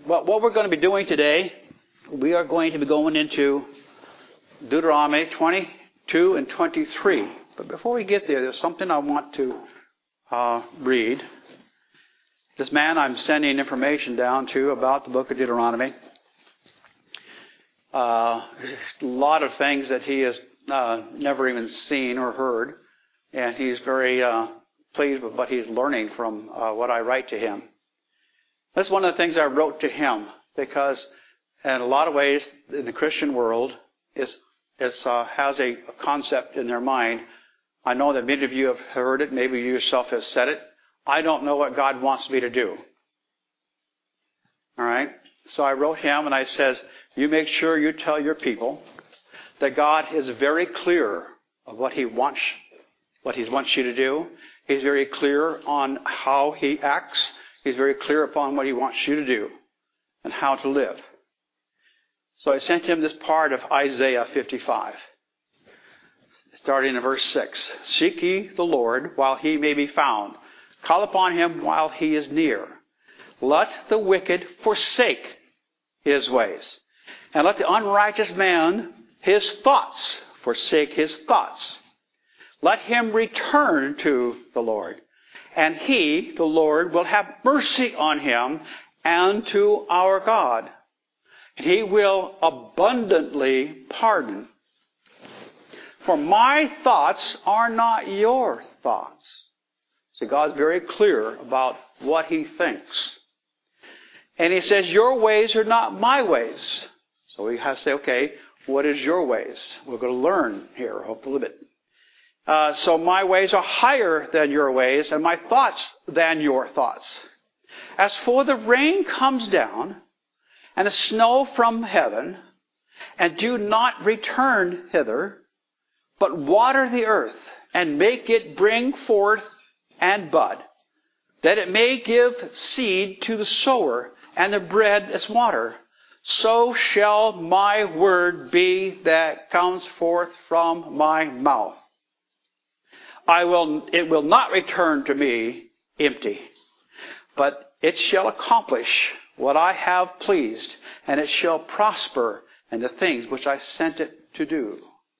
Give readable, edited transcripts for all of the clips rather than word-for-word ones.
Well, what we're going to be doing today, we are going to be going into Deuteronomy 22 and 23. But before we get there, there's something I want to read. This man I'm sending information down to about the book of Deuteronomy. A lot of things that he has never even seen or heard. And he's very pleased with what he's learning from what I write to him. That's one of the things I wrote to him, because in a lot of ways in the Christian world has a concept in their mind. I know that many of you have heard it. Maybe you yourself have said it. I don't know what God wants me to do. All right? So I wrote him and I says, you make sure you tell your people that God is very clear of what He wants you to do. He's very clear on how He acts. He's very clear upon what He wants you to do and how to live. So I sent him this part of Isaiah 55. Starting in verse 6. Seek ye the Lord while He may be found. Call upon Him while He is near. Let the wicked forsake his ways. And let the unrighteous man his thoughts forsake his thoughts. Let him return to the Lord. And He, the Lord, will have mercy on him and to our God. And He will abundantly pardon. For my thoughts are not your thoughts. So God's very clear about what He thinks. And He says, your ways are not my ways. So we have to say, okay, what is your ways? We're going to learn here, hopefully a bit. So my ways are higher than your ways, and my thoughts than your thoughts. As for the rain comes down, and the snow from heaven, and do not return hither, but water the earth, and make it bring forth and bud, that it may give seed to the sower, and the bread as water, so shall my word be that comes forth from my mouth. It will not return to me empty, but it shall accomplish what I have pleased, and it shall prosper in the things which I sent it to do.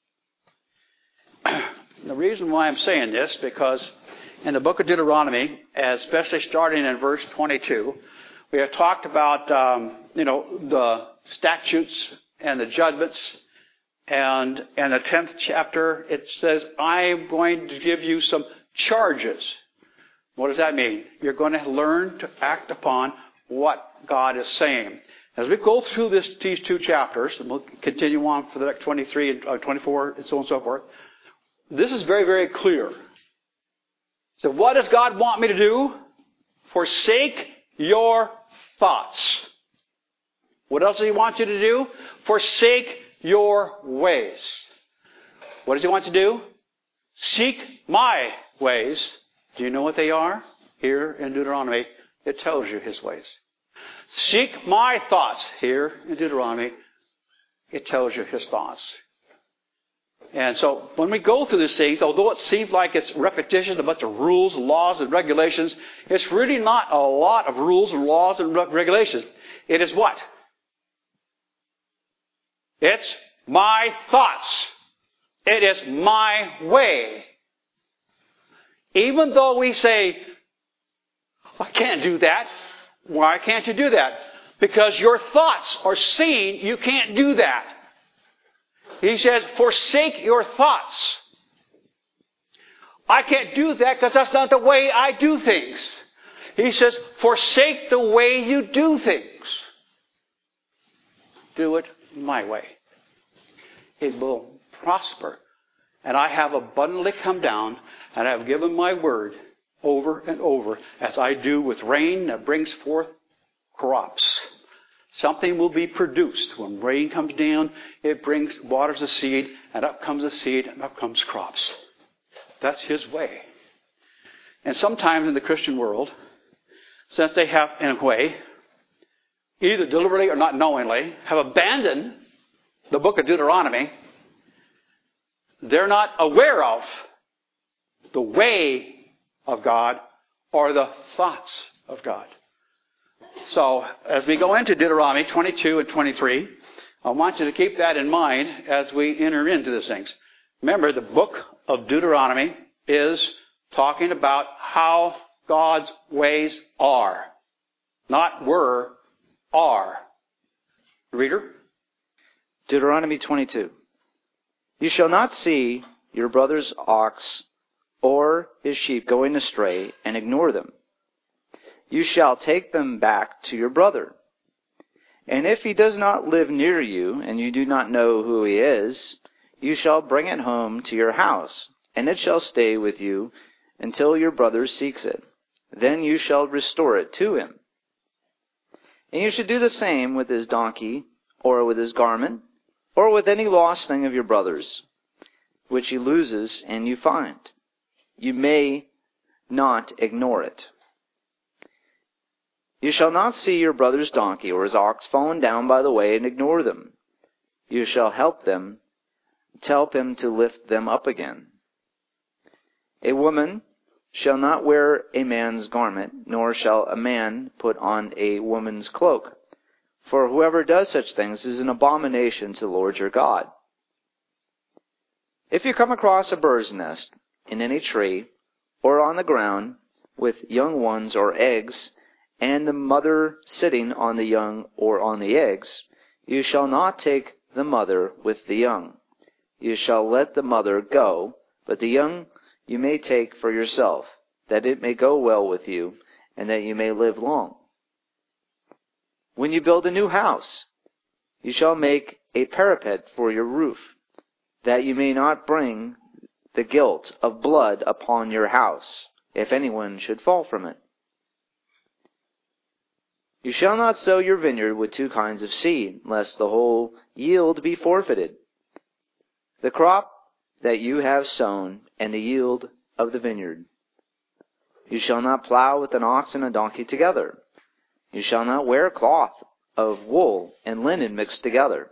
The reason why I'm saying this, because in the book of Deuteronomy, especially starting in verse 22, we have talked about, the statutes and the judgments. And in the 10th chapter, it says, I'm going to give you some charges. What does that mean? You're going to learn to act upon what God is saying. As we go through these two chapters, and we'll continue on for the next 23 and 24 and so on and so forth, this is very, very clear. So what does God want me to do? Forsake your thoughts. What else does He want you to do? Forsake your ways. What does He want you to do? Seek my ways. Do you know what they are? Here in Deuteronomy, it tells you His ways. Seek my thoughts. Here in Deuteronomy, it tells you His thoughts. And so when we go through these things, although it seems like it's repetition, a bunch of rules, laws, and regulations, it's really not a lot of rules and laws and regulations. It is what? It's my thoughts. It is my way. Even though we say, I can't do that. Why can't you do that? Because your thoughts are saying you can't do that. He says, forsake your thoughts. I can't do that because that's not the way I do things. He says, forsake the way you do things. Do it my way. It will prosper. And I have abundantly come down, and I have given my word over and over, as I do with rain that brings forth crops. Something will be produced. When rain comes down, it waters the seed, and up comes the seed, and up comes crops. That's His way. And sometimes in the Christian world, since they have, in a way, either deliberately or not knowingly, have abandoned the book of Deuteronomy, they're not aware of the way of God or the thoughts of God. So, as we go into Deuteronomy 22 and 23, I want you to keep that in mind as we enter into these things. Remember, the book of Deuteronomy is talking about how God's ways are. Not were, are. Reader? Deuteronomy 22. You shall not see your brother's ox or his sheep going astray and ignore them. You shall take them back to your brother. And if he does not live near you, and you do not know who he is, you shall bring it home to your house, and it shall stay with you until your brother seeks it. Then you shall restore it to him. And you should do the same with his donkey, or with his garment, or with any lost thing of your brother's, which he loses and you find. You may not ignore it. You shall not see your brother's donkey or his ox fallen down by the way and ignore them. You shall help him to lift them up again. A woman shall not wear a man's garment, nor shall a man put on a woman's cloak. For whoever does such things is an abomination to the Lord your God. If you come across a bird's nest in any tree, or on the ground, with young ones or eggs, and the mother sitting on the young or on the eggs, you shall not take the mother with the young. You shall let the mother go, but the young you may take for yourself, that it may go well with you, and that you may live long. When you build a new house, you shall make a parapet for your roof, that you may not bring the guilt of blood upon your house, if anyone should fall from it. You shall not sow your vineyard with two kinds of seed, lest the whole yield be forfeited. The crop that you have sown, and the yield of the vineyard. You shall not plow with an ox and a donkey together. You shall not wear cloth of wool and linen mixed together.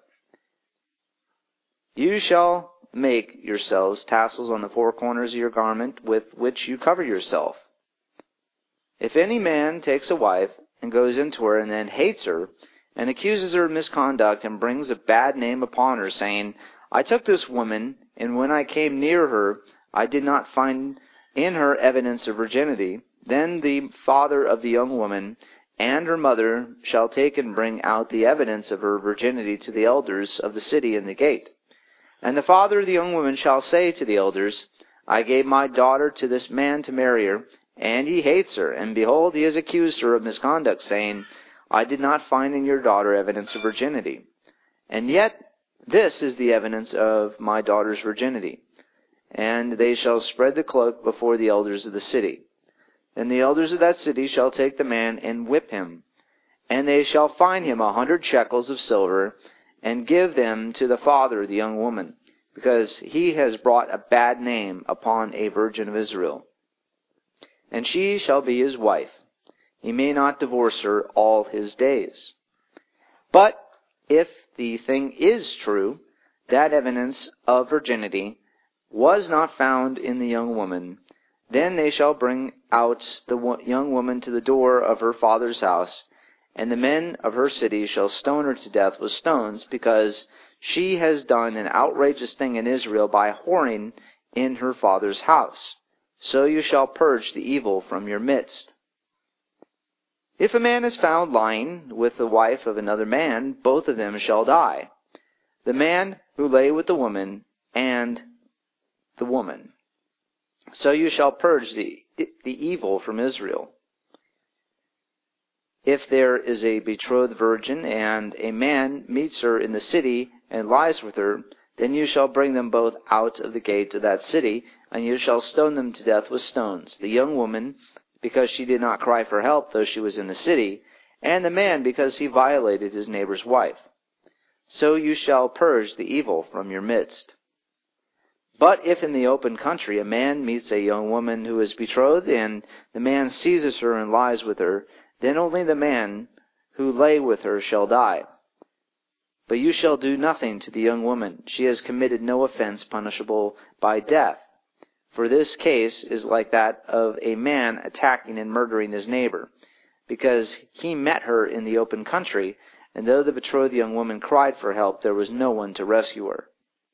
You shall make yourselves tassels on the four corners of your garment with which you cover yourself. If any man takes a wife and goes into her and then hates her and accuses her of misconduct and brings a bad name upon her, saying, I took this woman, and when I came near her, I did not find in her evidence of virginity, then the father of the young woman and her mother shall take and bring out the evidence of her virginity to the elders of the city in the gate. And the father of the young woman shall say to the elders, I gave my daughter to this man to marry her, and he hates her, and behold, he has accused her of misconduct, saying, I did not find in your daughter evidence of virginity. And yet this is the evidence of my daughter's virginity. And they shall spread the cloak before the elders of the city. Then the elders of that city shall take the man and whip him. And they shall fine him 100 shekels of silver, and give them to the father of the young woman, because he has brought a bad name upon a virgin of Israel. And she shall be his wife. He may not divorce her all his days. But if the thing is true, that evidence of virginity was not found in the young woman, then they shall bring out the young woman to the door of her father's house, and the men of her city shall stone her to death with stones, because she has done an outrageous thing in Israel by whoring in her father's house. So you shall purge the evil from your midst. If a man is found lying with the wife of another man, both of them shall die, the man who lay with the woman and the woman. So you shall purge the evil from Israel. If there is a betrothed virgin, and a man meets her in the city and lies with her, then you shall bring them both out of the gate of that city, and you shall stone them to death with stones, the young woman, because she did not cry for help, though she was in the city, and the man, because he violated his neighbor's wife. So you shall purge the evil from your midst. But if in the open country a man meets a young woman who is betrothed, and the man seizes her and lies with her, then only the man who lay with her shall die. But you shall do nothing to the young woman. She has committed no offense punishable by death. For this case is like that of a man attacking and murdering his neighbor. because he met her in the open country, and though the betrothed young woman cried for help, there was no one to rescue her.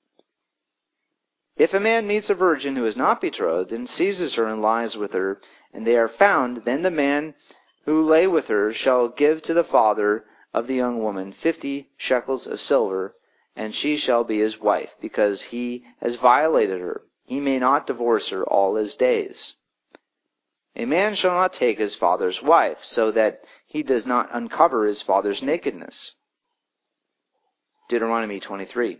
If a man meets a virgin who is not betrothed, and seizes her and lies with her, and they are found, then the man who lay with her shall give to the father of the young woman 50 shekels of silver, and she shall be his wife, because he has violated her. He may not divorce her all his days. A man shall not take his father's wife, so that he does not uncover his father's nakedness. Deuteronomy 23.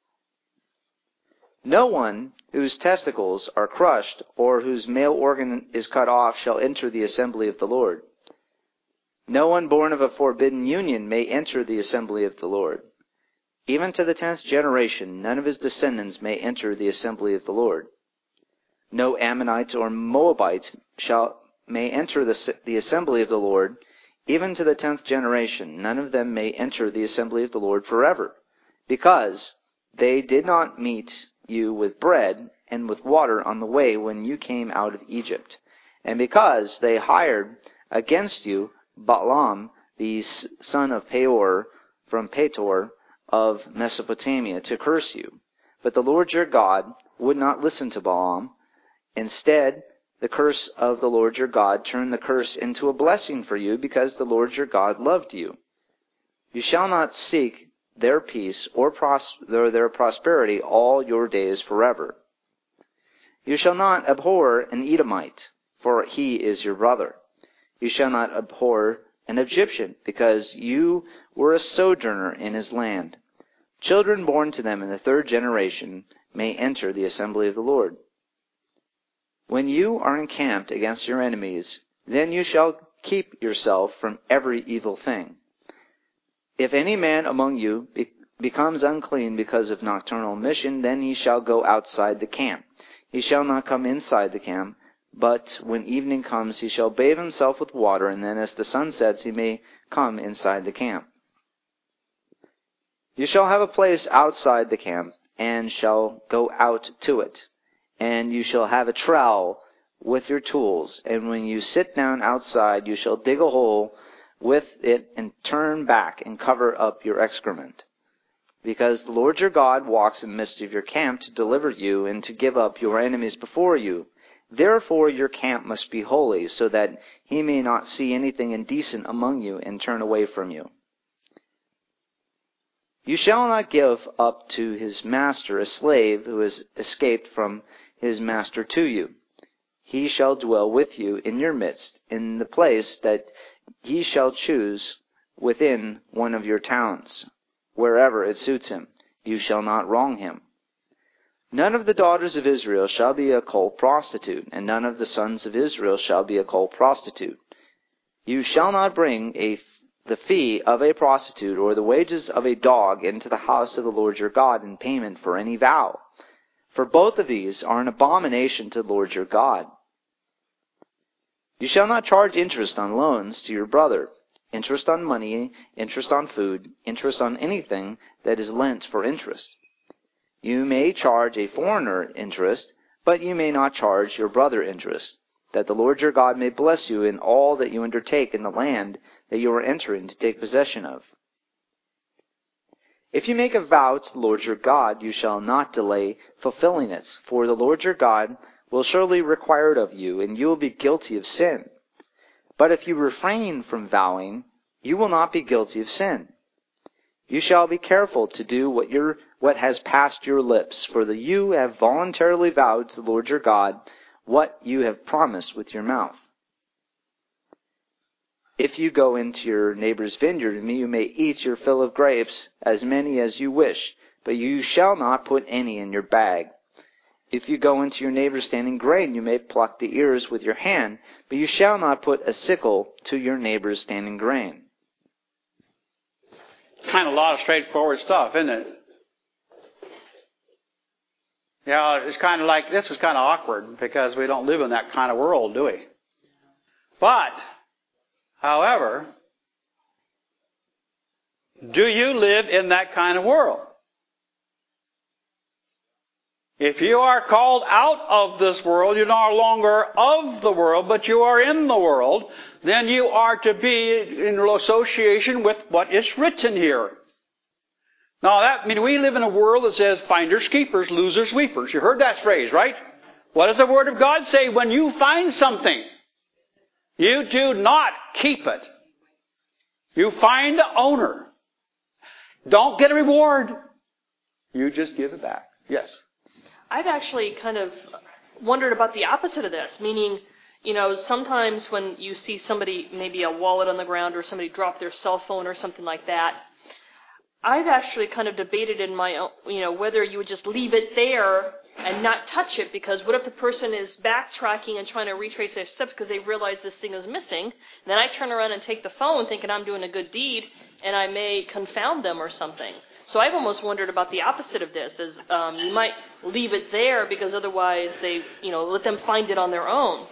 No one whose testicles are crushed or whose male organ is cut off shall enter the assembly of the Lord. No one born of a forbidden union may enter the assembly of the Lord. Even to the 10th generation, none of his descendants may enter the assembly of the Lord. No Ammonites or Moabites may enter the assembly of the Lord. Even to the 10th generation, none of them may enter the assembly of the Lord forever, because they did not meet you with bread and with water on the way when you came out of Egypt, and because they hired against you Balaam, the son of Peor, from Petor of Mesopotamia, to curse you. But the Lord your God would not listen to Balaam. Instead, the curse of the Lord your God turned the curse into a blessing for you, because the Lord your God loved you. You shall not seek their peace or their prosperity all your days forever. You shall not abhor an Edomite, for he is your brother. You shall not abhor an Egyptian, because you were a sojourner in his land. Children born to them in the 3rd generation may enter the assembly of the Lord. When you are encamped against your enemies, then you shall keep yourself from every evil thing. If any man among you becomes unclean because of nocturnal emission, then he shall go outside the camp. He shall not come inside the camp, but when evening comes he shall bathe himself with water, and then as the sun sets he may come inside the camp. You shall have a place outside the camp, and shall go out to it. And you shall have a trowel with your tools, and when you sit down outside you shall dig a hole with it and turn back and cover up your excrement. Because the Lord your God walks in the midst of your camp to deliver you and to give up your enemies before you. Therefore your camp must be holy, so that he may not see anything indecent among you and turn away from you. You shall not give up to his master a slave who has escaped from his master to you. He shall dwell with you in your midst, in the place that ye shall choose within one of your towns, wherever it suits him. You shall not wrong him. None of the daughters of Israel shall be a cold prostitute, and none of the sons of Israel shall be a cold prostitute. You shall not bring the fee of a prostitute or the wages of a dog into the house of the Lord your God in payment for any vow. For both of these are an abomination to the Lord your God. You shall not charge interest on loans to your brother, interest on money, interest on food, interest on anything that is lent for interest. You may charge a foreigner interest, but you may not charge your brother interest, that the Lord your God may bless you in all that you undertake in the land that you are entering to take possession of. If you make a vow to the Lord your God, you shall not delay fulfilling it, for the Lord your God will surely require it of you, and you will be guilty of sin. But if you refrain from vowing, you will not be guilty of sin. You shall be careful to do what has passed your lips, for you have voluntarily vowed to the Lord your God what you have promised with your mouth. If you go into your neighbor's vineyard, you may eat your fill of grapes, as many as you wish, but you shall not put any in your bag. If you go into your neighbor's standing grain, you may pluck the ears with your hand, but you shall not put a sickle to your neighbor's standing grain. Kind of a lot of straightforward stuff, isn't it? Yeah, it's kind of like, this is kind of awkward because we don't live in that kind of world, do we? But, however, do you live in that kind of world? If you are called out of this world, you're no longer of the world, but you are in the world, then you are to be in association with what is written here. Now that means we live in a world that says finders keepers, losers weepers. You heard that phrase, right? What does the Word of God say? When you find something, you do not keep it. You find the owner. Don't get a reward. You just give it back. Yes. I've actually kind of wondered about the opposite of this, meaning, sometimes when you see somebody, maybe a wallet on the ground or somebody drop their cell phone or something like that, I've actually kind of debated in my own, whether you would just leave it there and not touch it, because what if the person is backtracking and trying to retrace their steps because they realize this thing is missing, and then I turn around and take the phone thinking I'm doing a good deed, and I may confound them or something. So I've almost wondered about the opposite of this, is you might leave it there because otherwise they, let them find it on their own.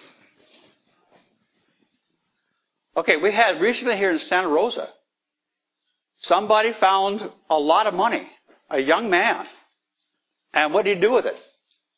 Okay, we had recently here in Santa Rosa, somebody found a lot of money, a young man. And what did he do with it?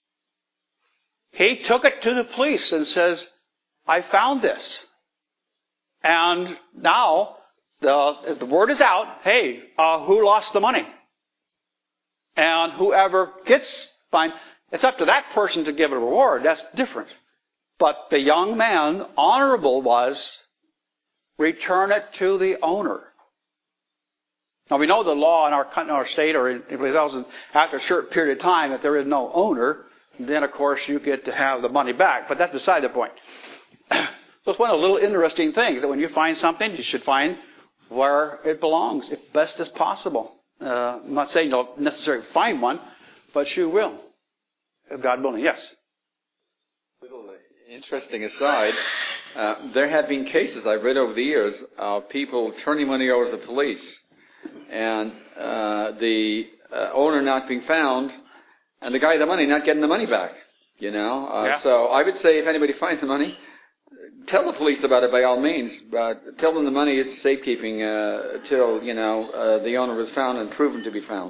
He took it to the police and says, I found this. And now the word is out, hey, who lost the money? And whoever gets fined, it's up to that person to give a reward. That's different. But the young man, honorable was, return it to the owner. Now we know the law in our state or in after a short period of time, if there is no owner, then of course you get to have the money back. But that's beside the point. So it's one of the little interesting things that when you find something, you should find where it belongs, if best as possible. I'm not saying you'll necessarily find one, but you will, if God willing. Yes. Little interesting aside. There have been cases I've read over the years of people turning money over to the police, and the owner not being found, and the guy with the money not getting the money back. Yeah. So I would say if anybody finds the money, tell the police about it by all means. Tell them the money is safekeeping till the owner was found and proven to be found.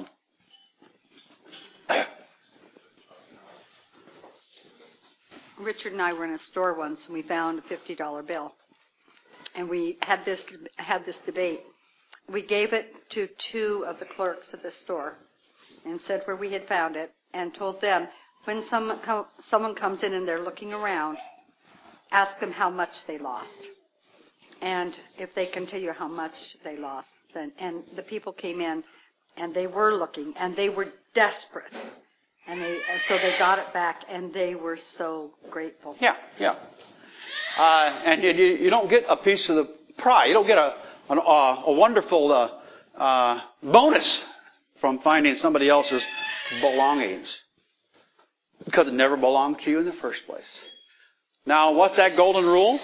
Richard and I were in a store once, and we found a $50 bill, and we had this debate. We gave it to two of the clerks at the store, and said where we had found it, and told them when someone comes in and they're looking around, ask them how much they lost, and if they can tell you how much they lost, then. And the people came in, and they were looking, and they were desperate. And so they got it back, and they were so grateful. Yeah. And you don't get a piece of the pie. You don't get a wonderful bonus from finding somebody else's belongings, because it never belonged to you in the first place. Now, what's that golden rule?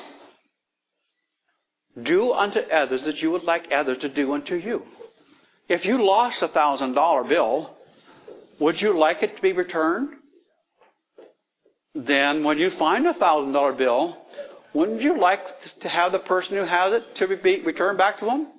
Do unto others that you would like others to do unto you. If you lost a $1,000 bill, would you like it to be returned? Then when you find a $1,000 bill, wouldn't you like to have the person who has it to be returned back to them?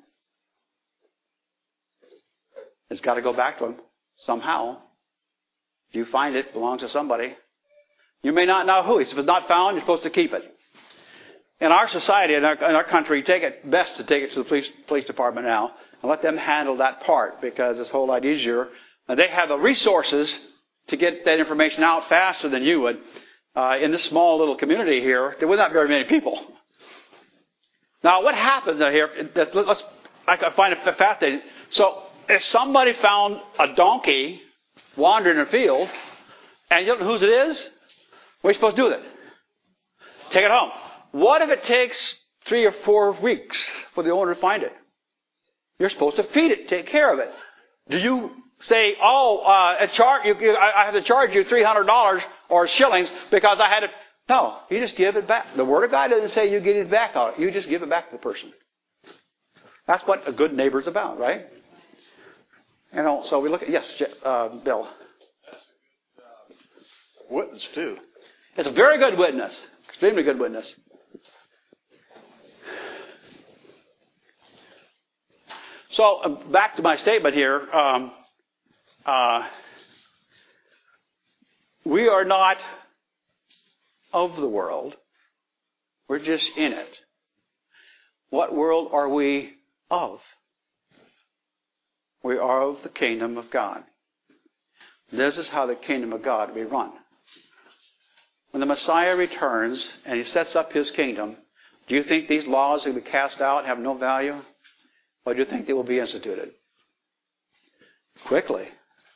It's got to go back to them somehow. If you find it, it belongs to somebody. You may not know who. If it's not found, you're supposed to keep it. In our society, in our country, best to take it to the police department now and let them handle that part, because it's a whole lot easier. And they have the resources to get that information out faster than you would. In this small little community here, there were not very many people. Now, what happens here? I find it fascinating. So, if somebody found a donkey wandering in a field, and you don't know whose it is, what are you supposed to do with it? Take it home. What if it takes 3 or 4 weeks for the owner to find it? You're supposed to feed it, take care of it. Do you say, I have to charge you $300 or shillings because I had it? No, you just give it back. The Word of God doesn't say you get it back out. You just give it back to the person. That's what a good neighbor's about, right? So we look at, yes, Bill. Witness, too. It's a very good witness. Extremely good witness. So back to my statement here. we are not of the world. We're just in it. What world are we of? We are of the kingdom of God. This is how the kingdom of God will be run. When the Messiah returns and he sets up his kingdom, do you think these laws will be cast out and have no value? Or do you think they will be instituted? Quickly.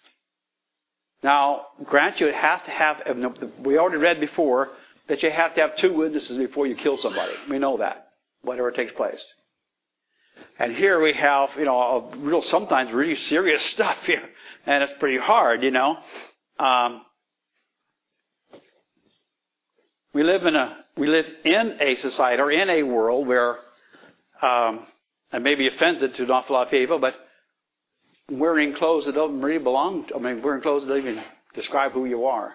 Now, grant you, it has to have, we already read before, that you have to have 2 witnesses before you kill somebody. We know that, whatever takes place. And here we have, sometimes really serious stuff here. And it's pretty hard, We live in a society or in a world where, I may be offended to an awful lot of people, but wearing clothes that don't really belong to, wearing clothes that don't even describe who you are.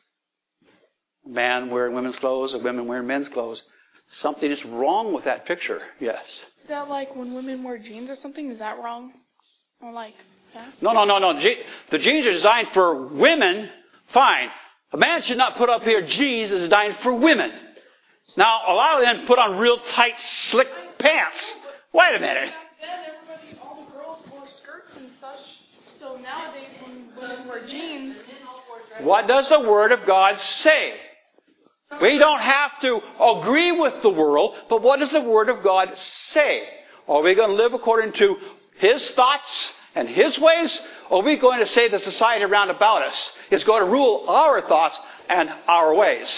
Man wearing women's clothes or women wearing men's clothes. Something is wrong with that picture, yes. Is that like when women wear jeans or something? Is that wrong? Or like, yeah? No. The jeans are designed for women, fine. A man should not put up here jeans that's designed for women. Now, a lot of them put on real tight, slick pants. Wait a minute. Back then, all the girls wore skirts and such. So nowadays, when women wear jeans, what does the Word of God say? We don't have to agree with the world, but what does the Word of God say? Are we going to live according to His thoughts and His ways? Or are we going to say the society around about us is going to rule our thoughts and our ways?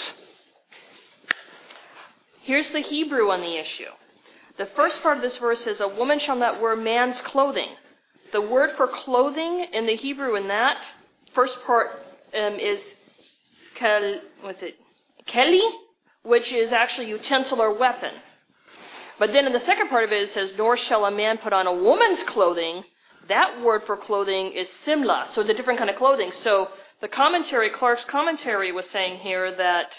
Here's the Hebrew on the issue. The first part of this verse is, a woman shall not wear man's clothing. The word for clothing in the Hebrew in that first part is keli, which is actually utensil or weapon. But then in the second part of it says, nor shall a man put on a woman's clothing. That word for clothing is simla, so it's a different kind of clothing. So the commentary, Clark's commentary, was saying here that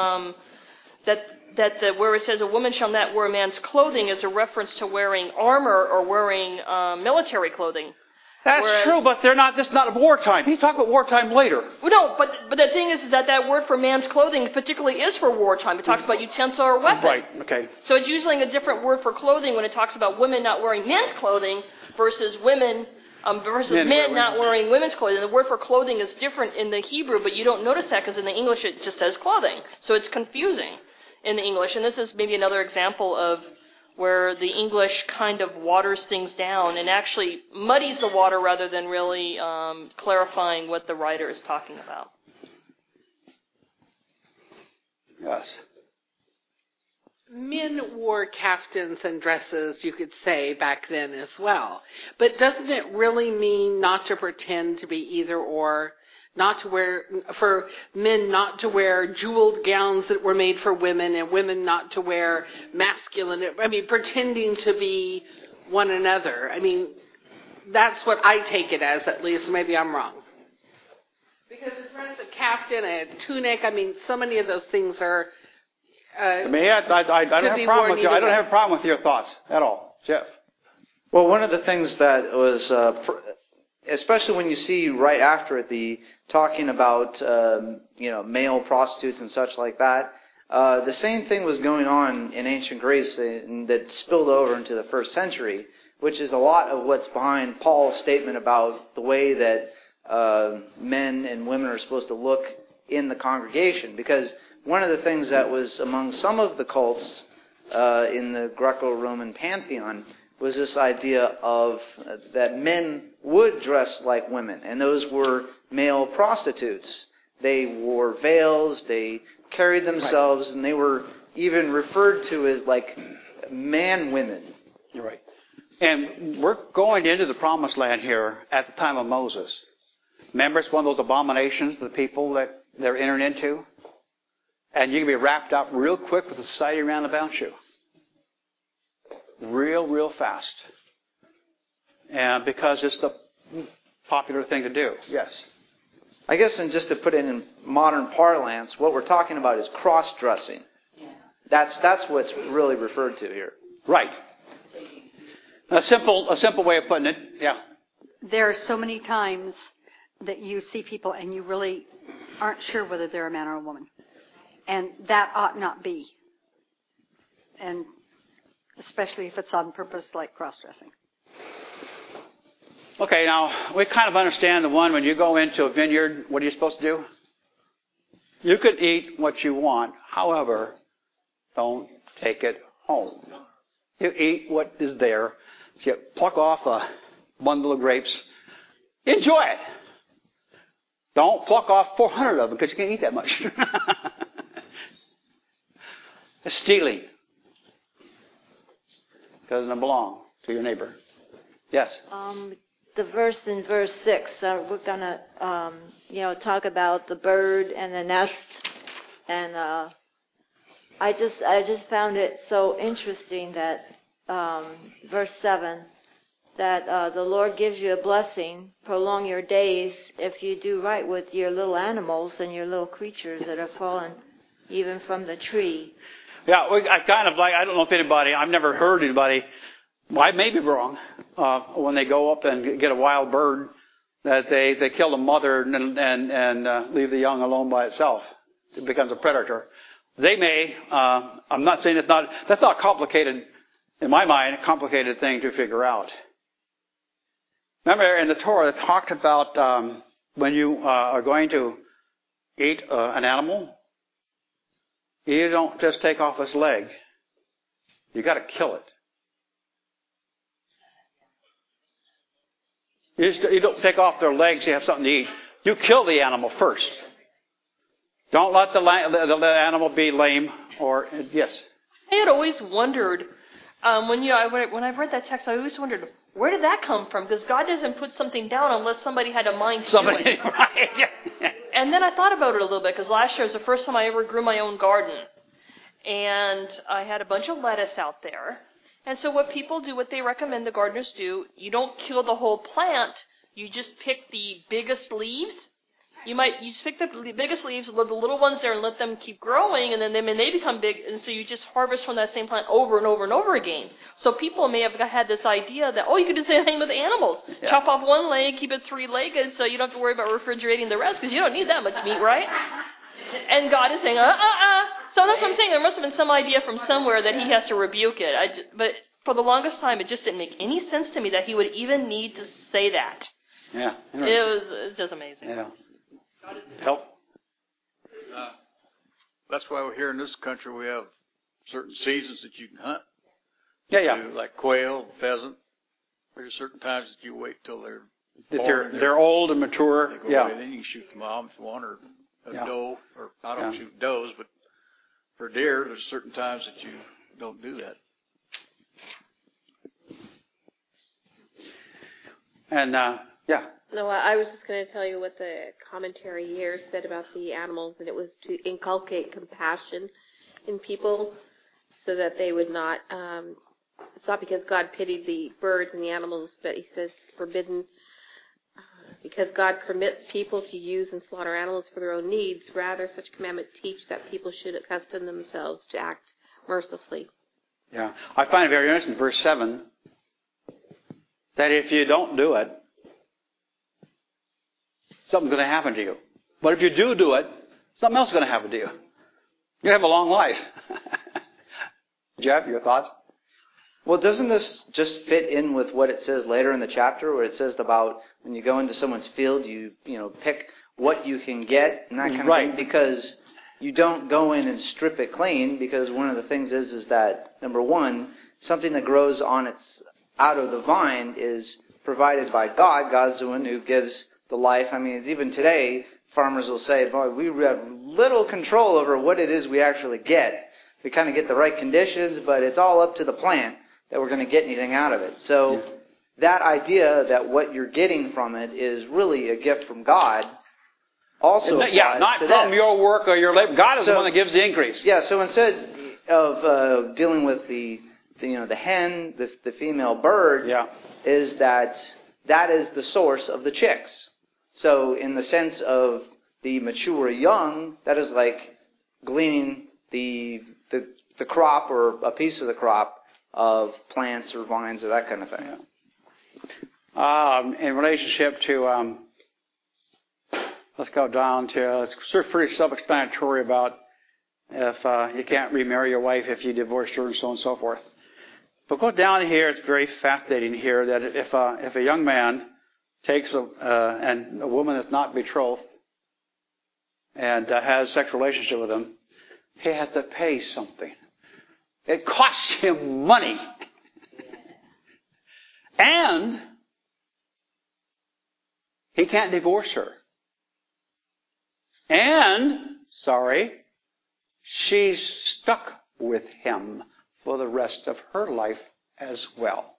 where it says a woman shall not wear a man's clothing is a reference to wearing armor or wearing military clothing. That's true, but they're not. This is not wartime. He's talking about wartime later. No, but the thing is that word for man's clothing particularly is for wartime. It talks about utensil or weapon. Right. Okay. So it's usually a different word for clothing when it talks about women not wearing men's clothing versus men not wearing women's clothing. The word for clothing is different in the Hebrew, but you don't notice that because in the English it just says clothing. So it's confusing in the English, and this is maybe another example of where the English kind of waters things down and actually muddies the water rather than really clarifying what the writer is talking about. Yes. Men wore caftans and dresses, you could say, back then as well. But doesn't it really mean not to pretend to be either or? Not to wear, for men not to wear jeweled gowns that were made for women, and women not to wear masculine, pretending to be one another. That's what I take it as, at least. Maybe I'm wrong. Because as far as a caftan, a tunic, so many of those things are... I don't have a problem with you. I don't have a problem with your thoughts at all. Jeff? Well, one of the things that was... especially when you see right after it the talking about male prostitutes and such like that, the same thing was going on in ancient Greece that spilled over into the first century, which is a lot of what's behind Paul's statement about the way that men and women are supposed to look in the congregation. Because one of the things that was among some of the cults in the Greco-Roman pantheon was this idea of that men would dress like women, and those were male prostitutes. They wore veils, they carried themselves, right. And they were even referred to as like man-women. You're right. And we're going into the promised land here at the time of Moses. Remember, it's one of those abominations, the people that they're entering into? And you can be wrapped up real quick with the society around about you. Real fast. And because it's the popular thing to do. Yes. I guess, and just to put it in modern parlance, what we're talking about is cross-dressing. That's what's really referred to here. Right. A simple way of putting it. Yeah. There are so many times that you see people and you really aren't sure whether they're a man or a woman. And that ought not be. And especially if it's on purpose, like cross-dressing. Okay, now, we kind of understand the one when you go into a vineyard, what are you supposed to do? You can eat what you want. However, don't take it home. You eat what is there. You pluck off a bundle of grapes. Enjoy it. Don't pluck off 400 of them because you can't eat that much. It's stealing. Doesn't belong to your neighbor. Yes? The verse in verse 6, we're going to, talk about the bird and the nest. And I just found it so interesting that verse 7, that the Lord gives you a blessing, prolong your days if you do right with your little animals and your little creatures that are fallen even from the tree. Yeah, I kind of like, I don't know if anybody, I've never heard anybody, well, I may be wrong, when they go up and get a wild bird, that they kill the mother and leave the young alone by itself. It becomes a predator. They may, I'm not saying that's not complicated, in my mind, a complicated thing to figure out. Remember in the Torah, it talked about when you are going to eat an animal, you don't just take off its leg. You got to kill it. You don't take off their legs, you have something to eat. You kill the animal first. Don't let the animal be lame or, yes. I had always wondered, when I've read that text, I always wondered, where did that come from? Because God doesn't put something down unless somebody had a mind to do it. Right. And then I thought about it a little bit, because last year was the first time I ever grew my own garden. And I had a bunch of lettuce out there. And so what people do, what they recommend the gardeners do, you don't kill the whole plant, you just pick the biggest leaves. You just pick the biggest leaves, leave the little ones there and let them keep growing, and then they become big, and so you just harvest from that same plant over and over and over again. So people may have had this idea that, you could do the same thing with the animals. Yeah. Chop off one leg, keep it three-legged, so you don't have to worry about refrigerating the rest, because you don't need that much meat, right? And God is saying, So that's what I'm saying. There must have been some idea from somewhere that he has to rebuke it. But for the longest time, it just didn't make any sense to me that he would even need to say that. Yeah. It was just amazing. Yeah. Help. That's why we're here in this country. We have certain seasons that you can hunt. Yeah. Like quail, pheasant. There's certain times that you wait till they're old and mature. Yeah. Then you can shoot the mom if you want, or a doe. Or I don't shoot does, but for deer, there's certain times that you don't do that. And No, I was just going to tell you what the commentary here said about the animals, and it was to inculcate compassion in people so that they would not, it's not because God pitied the birds and the animals, but he says forbidden, because God permits people to use and slaughter animals for their own needs. Rather, such commandment teach that people should accustom themselves to act mercifully. Yeah. I find it very interesting, verse 7, that if you don't do it, something's going to happen to you. But if you do it, something else is going to happen to you. You have a long life. Jeff, your thoughts? Well, doesn't this just fit in with what it says later in the chapter, where it says about when you go into someone's field, you pick what you can get and that kind of thing, because you don't go in and strip it clean, because one of the things is that, number one, something that grows out of the vine is provided by God. God's the one who gives the life. I mean, even today, farmers will say, boy, we have little control over what it is we actually get. We kind of get the right conditions, but it's all up to the plant that we're going to get anything out of it. So that idea that what you're getting from it is really a gift from God also not from your work or your labor. God is the one that gives the increase. Yeah, so instead of dealing with the hen, the female bird, is that is the source of the chicks. So in the sense of the mature young, that is like gleaning the crop or a piece of the crop of plants or vines or that kind of thing. In relationship to let's go down to, it's sort of pretty self-explanatory about if you can't remarry your wife if you divorced her and so on and so forth. But go down here, it's very fascinating here that if a young man takes and a woman is not betrothed and has a sexual relationship with him, he has to pay something. It costs him money. And he can't divorce her. And, she's stuck with him for the rest of her life as well.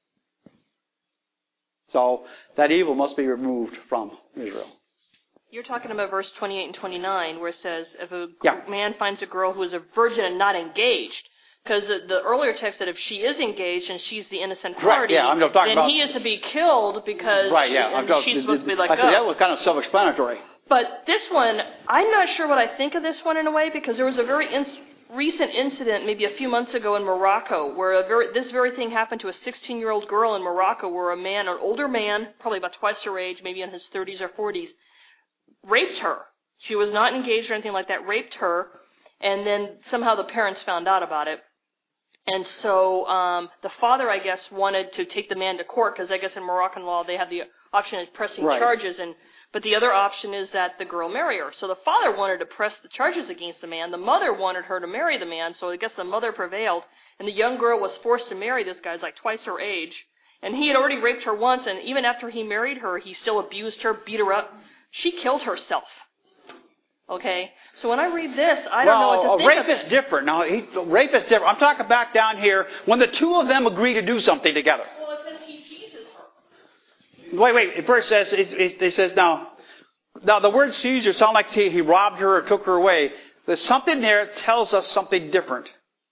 So that evil must be removed from Israel. You're talking about verse 28 and 29, where it says, if a man finds a girl who is a virgin and not engaged, because the earlier text said if she is engaged and she's the innocent party, then he is to be killed because she's supposed to be let go. I said that was kind of self-explanatory. But this one, I'm not sure what I think of this one in a way, because there was a very recent incident maybe a few months ago in Morocco where this very thing happened to a 16-year-old girl in Morocco, where an older man, probably about twice her age, maybe in his 30s or 40s, raped her. She was not engaged or anything like that, raped her, and then somehow the parents found out about it. And so the father, I guess, wanted to take the man to court, because I guess in Moroccan law they have the option of pressing charges, but the other option is that the girl marry her. So the father wanted to press the charges against the man. The mother wanted her to marry the man, so I guess the mother prevailed, and the young girl was forced to marry this guy. He's like twice her age. And he had already raped her once, and even after he married her, he still abused her, beat her up. She killed herself. Okay? So when I read this, I don't know what to think rape is different. Now, rape is different. I'm talking back down here when the two of them agree to do something together. Well, it says he seizes her. Wait. It first says, it says, now the word seizure sounds like he robbed her or took her away. There's something there that tells us something different.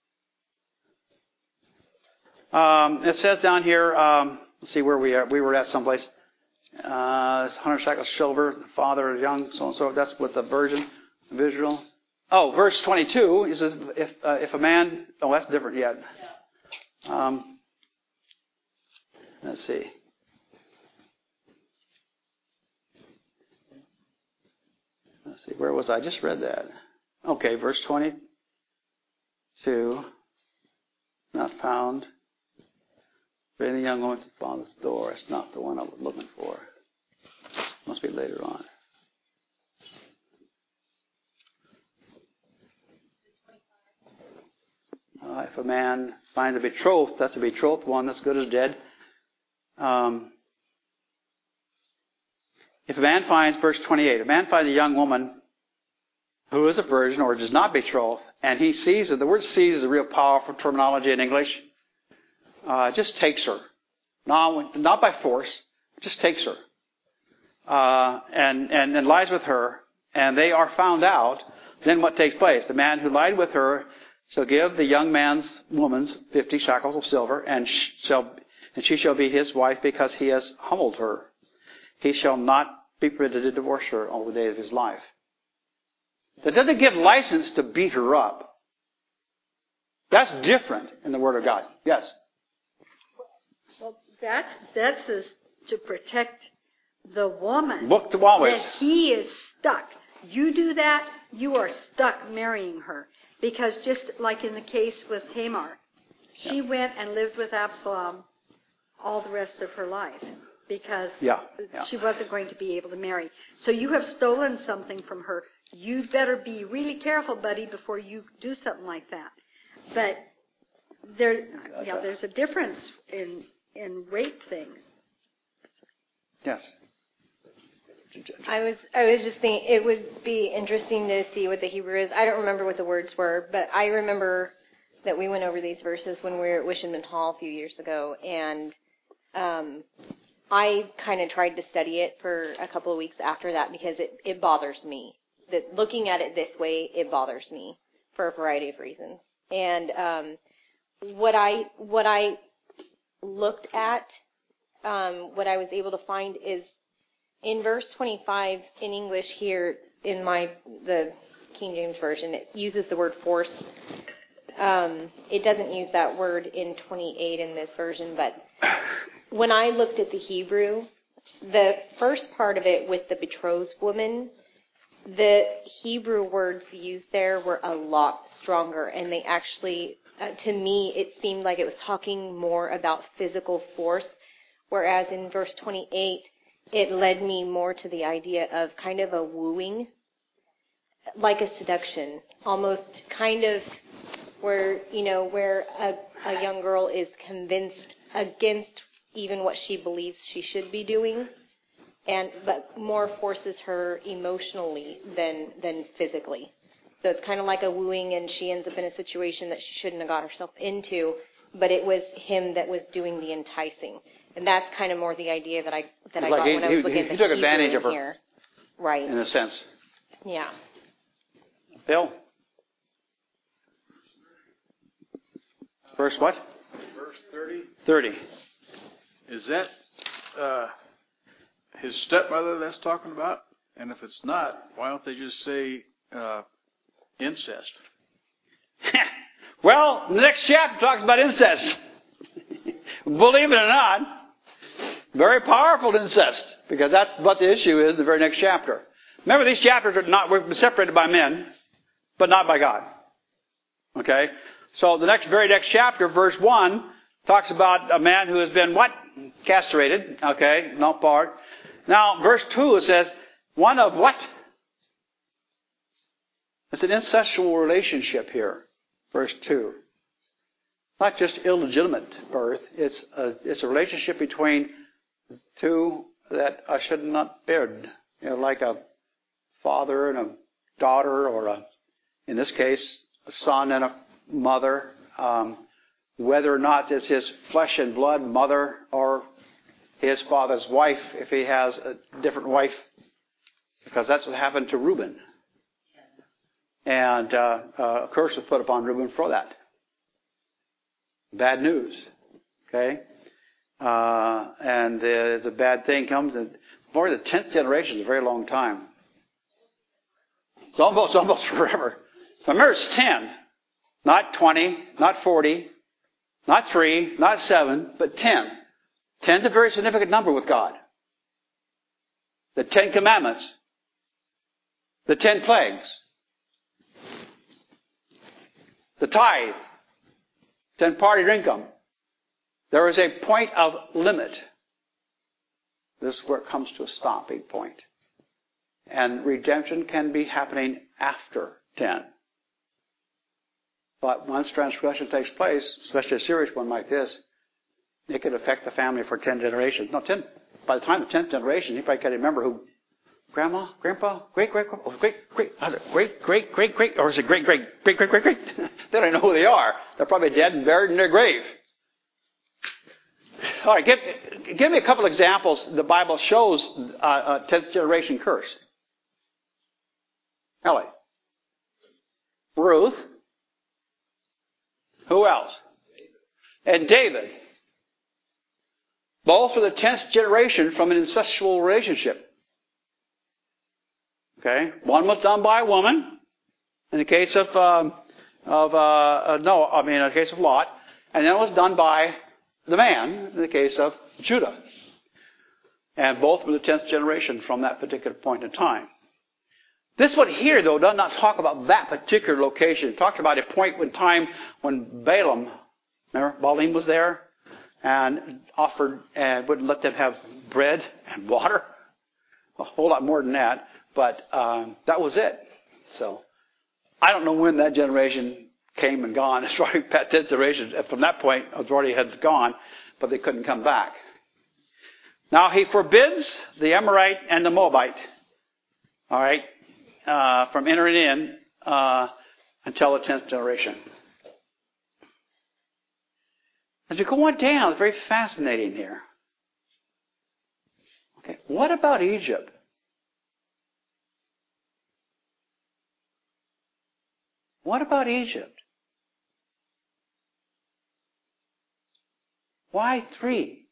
It says down here, let's see where we are. We were at someplace. 100 shekels silver, the father is young, so and so. That's with the virgin of Israel. Oh, verse 22 is if a man. Oh, that's different yet. Let's see. Let's see. Where was I? just read that. Okay, verse 22. Not found. Bring the young woman to the father's door. It's not the one I was looking for. Must be later on. If a man finds a betrothed, that's a betrothed one that's good as dead. If a man finds, verse 28, a man finds a young woman who is a virgin or is not betrothed, and he sees her. The word sees is a real powerful terminology in English. Just takes her. Not by force, just takes her. And lies with her, and they are found out, then what takes place? The man who lied with her shall give the young woman's 50 shekels of silver, and she shall be his wife because he has humbled her. He shall not be permitted to divorce her all the day of his life. That doesn't give license to beat her up. That's different in the Word of God. Yes? Well, that says to protect the woman. Look to always. That he is stuck. You do that, you are stuck marrying her. Because just like in the case with Tamar, she went and lived with Absalom all the rest of her life because she wasn't going to be able to marry. So you have stolen something from her. You'd better be really careful, buddy, before you do something like that. But there's a difference in rape things. Yes. I was just thinking it would be interesting to see what the Hebrew is. I don't remember what the words were, but I remember that we went over these verses when we were at Wishenman Hall a few years ago, and I kind of tried to study it for a couple of weeks after that because it bothers me. That looking at it this way, it bothers me for a variety of reasons. And what I looked at, what I was able to find is in verse 25 in English here in the King James Version, it uses the word force. It doesn't use that word in 28 in this version, but when I looked at the Hebrew, the first part of it with the betrothed woman the Hebrew words used there were a lot stronger, and they actually, to me, it seemed like it was talking more about physical force, whereas in verse 28, it led me more to the idea of kind of a wooing, like a seduction, almost kind of where, where a young girl is convinced against even what she believes she should be doing, but more forces her emotionally than physically. So it's kind of like a wooing, and she ends up in a situation that she shouldn't have got herself into, but it was him that was doing the enticing. And that's kind of more the idea that I got when I was looking at the he took Hebrew advantage in of her, here. Right. in a sense. Yeah. Bill? Verse what? Verse 30. 30. Is that his stepmother that's talking about? And if it's not, why don't they just say incest? Well, the next chapter talks about incest. Believe it or not, very powerful incest, because that's what the issue is in the very next chapter. Remember, these chapters were separated by men, but not by God. Okay? So the very next chapter, verse 1, talks about a man who has been what? Castrated. Okay? No part. Now, verse 2, it says, one of what? It's an incestual relationship here. Verse 2. Not just illegitimate birth. It's a relationship between two that should not bear. Like a father and a daughter, or in this case, a son and a mother. Whether or not it's his flesh and blood mother or his father's wife, if he has a different wife, because that's what happened to Reuben. And a curse was put upon Reuben for that. Bad news. Okay? And the bad thing comes, and for the 10th generation is a very long time. It's almost forever. Remember, it's 10. Not 20, not 40, not 3, not 7, but 10. 10 is a very significant number with God. The 10 commandments. The 10 plagues. The tithe. 10 part of your income. There is a point of limit. This is where it comes to a stopping point. And redemption can be happening after 10. But once transgression takes place, especially a serious one like this, it could affect the family for 10 generations. No, 10. By the time of the 10th generation, you probably can't remember who. Grandma, grandpa, great, or is it great? They don't know who they are. They're probably dead and buried in their grave. All right, give me a couple examples. The Bible shows a 10th generation curse. Ellie. Ruth. Who else? And David. Both are the 10th generation from an incestual relationship. Okay? One was done by a woman in the case of in the case of Lot, and then it was done by the man in the case of Judah. And both were the 10th generation from that particular point in time. This one here, though, does not talk about that particular location. It talks about a point in time when Balaam, remember, Balaam was there and offered and wouldn't let them have bread and water. A whole lot more than that, but that was it. So I don't know when that generation came and gone. It's already that 10th generation. From that point, it already had gone, but they couldn't come back. Now he forbids the Amorite and the Moabite. All right. From entering in until the 10th generation. As you go on down, it's very fascinating here. Okay, what about Egypt? What about Egypt? Why 3?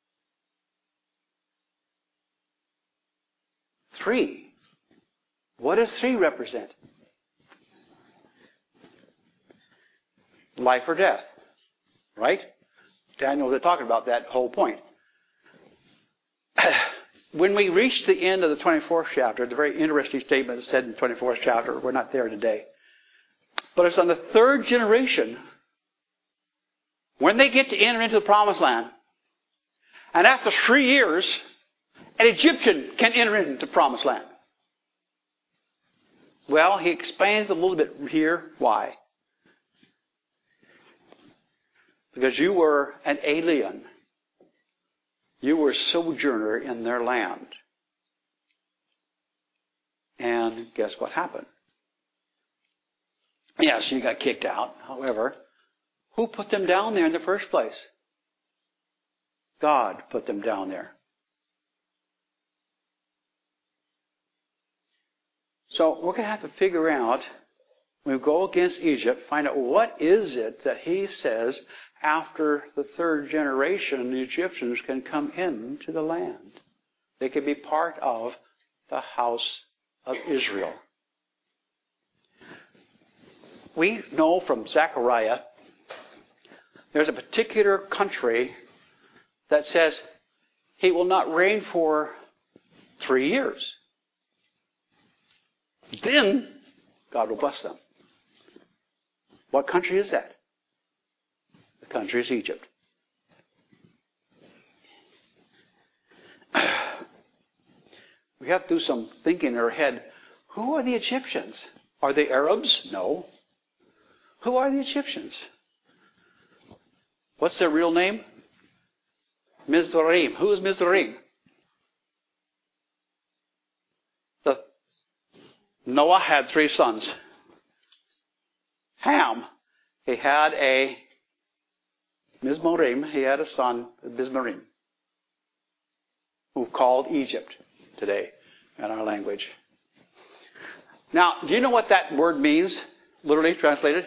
3. What does 3 represent? Life or death. Right? Daniel was talking about that whole point. when we reach the end of the 24th chapter, the very interesting statement is said in the 24th chapter. We're not there today. But it's on the third generation, when they get to enter into the promised land, and after 3 years, an Egyptian can enter into the promised land. Well, he expands a little bit here. Why? Because you were an alien. You were a sojourner in their land. And guess what happened? Yes, you got kicked out. However, who put them down there in the first place? God put them down there. So we're going to have to figure out, when we go against Egypt, find out what is it that he says after the third generation the Egyptians can come into the land. They can be part of the house of Israel. We know from Zechariah there's a particular country that says he will not reign for 3 years. Then God will bless them. What country is that? The country is Egypt. We have to do some thinking in our head. Who are the Egyptians? Are they Arabs? No. Who are the Egyptians? What's their real name? Mizraim. Who is Mizraim? Noah had 3 sons. Ham, he had a Mizraim. He had a son, Mizraim, who called Egypt today in our language. Now, do you know what that word means, literally translated?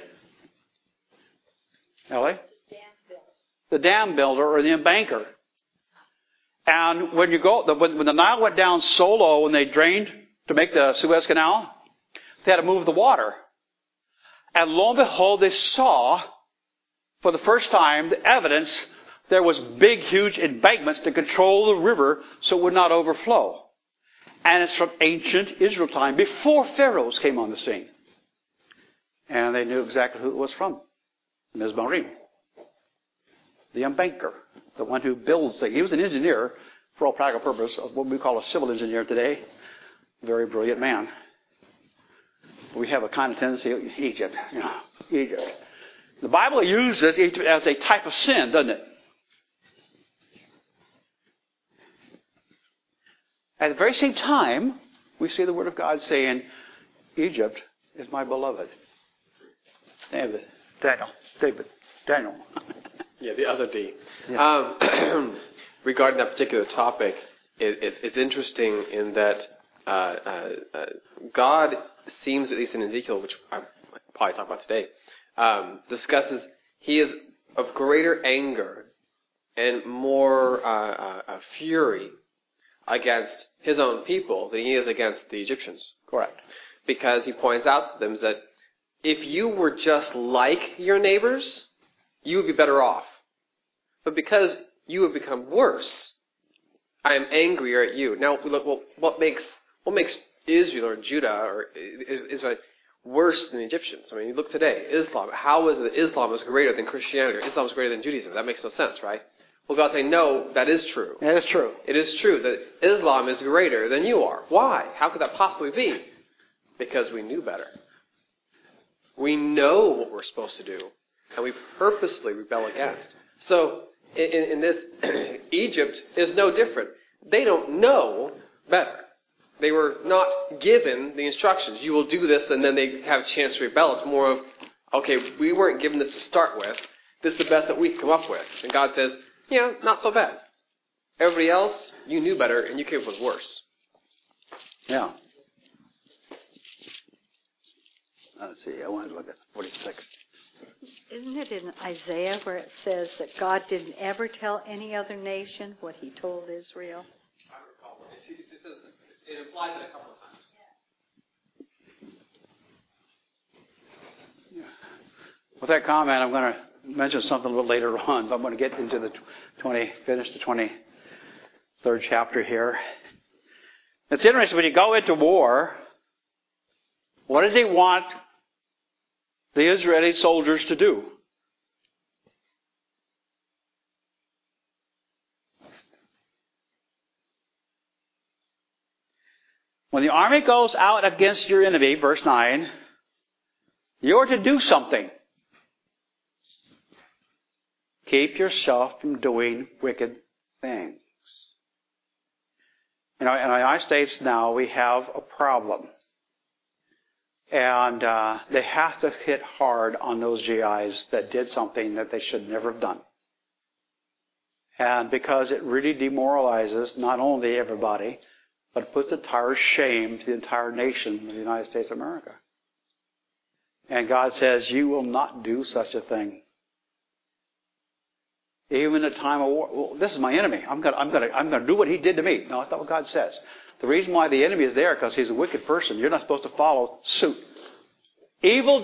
Ellie? The dam builder or the embanker. And when you go, when the Nile went down so low when they drained to make the Suez Canal, they had to move the water. And lo and behold, they saw, for the first time, the evidence there was big, huge embankments to control the river so it would not overflow. And it's from ancient Israel time, before pharaohs came on the scene. And they knew exactly who it was from. Mizraim. The embanker. The one who builds things. He was an engineer, for all practical purposes, of what we call a civil engineer today. Very brilliant man. We have a kind of tendency, Egypt. The Bible uses Egypt as a type of sin, doesn't it? At the very same time, we see the Word of God saying, Egypt is my beloved. Daniel. Yeah, the other D. Yeah. Regarding that particular topic, it's interesting in that God seems, at least in Ezekiel, which I'll probably talk about today, discusses he is of greater anger and more fury against his own people than he is against the Egyptians. Correct. Because he points out to them that if you were just like your neighbors, you would be better off. But because you have become worse, I am angrier at you. Now, look, well, what makes Israel or Judah or Israel worse than the Egyptians? I mean, you look today, Islam. How is it that Islam is greater than Christianity or Islam is greater than Judaism? That makes no sense, right? Well, God's saying, no, that is true. That is true. It is true that Islam is greater than you are. Why? How could that possibly be? Because we knew better. We know what we're supposed to do, and we purposely rebel against. So, in this, Egypt is no different. They don't know better. They were not given the instructions. You will do this, and then they have a chance to rebel. It's more of, okay, we weren't given this to start with. This is the best that we can come up with. And God says, yeah, not so bad. Everybody else, you knew better, and you came up with worse. Yeah. Let's see, I wanted to look at 46. Isn't it in Isaiah where it says that God didn't ever tell any other nation what he told Israel? I recall. It implies it a couple of times. Yeah. With that comment, I'm going to mention something a little later on, but I'm going to get into finish the 23rd chapter here. It's interesting, when you go into war, what does he want the Israeli soldiers to do? When the army goes out against your enemy, verse 9, you're to do something. Keep yourself from doing wicked things. You know, in the United States now, we have a problem. And they have to hit hard on those GIs that did something that they should never have done. And because it really demoralizes not only everybody, but puts entire shame to the entire nation of the United States of America. And God says, you will not do such a thing. Even in a time of war. Well, this is my enemy. I'm going to do what he did to me. No, that's not what God says. The reason why the enemy is there is because he's a wicked person. You're not supposed to follow suit. Evil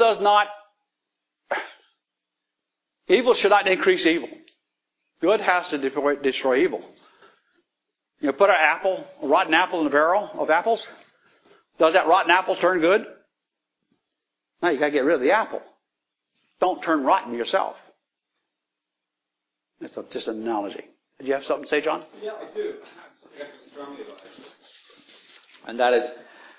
should not increase evil. Good has to destroy evil. You know, put a rotten apple in a barrel of apples. Does that rotten apple turn good? No, you got to get rid of the apple. Don't turn rotten yourself. That's just an analogy. Did you have something to say, John? Yeah, I do. I feel strongly about it. And that is,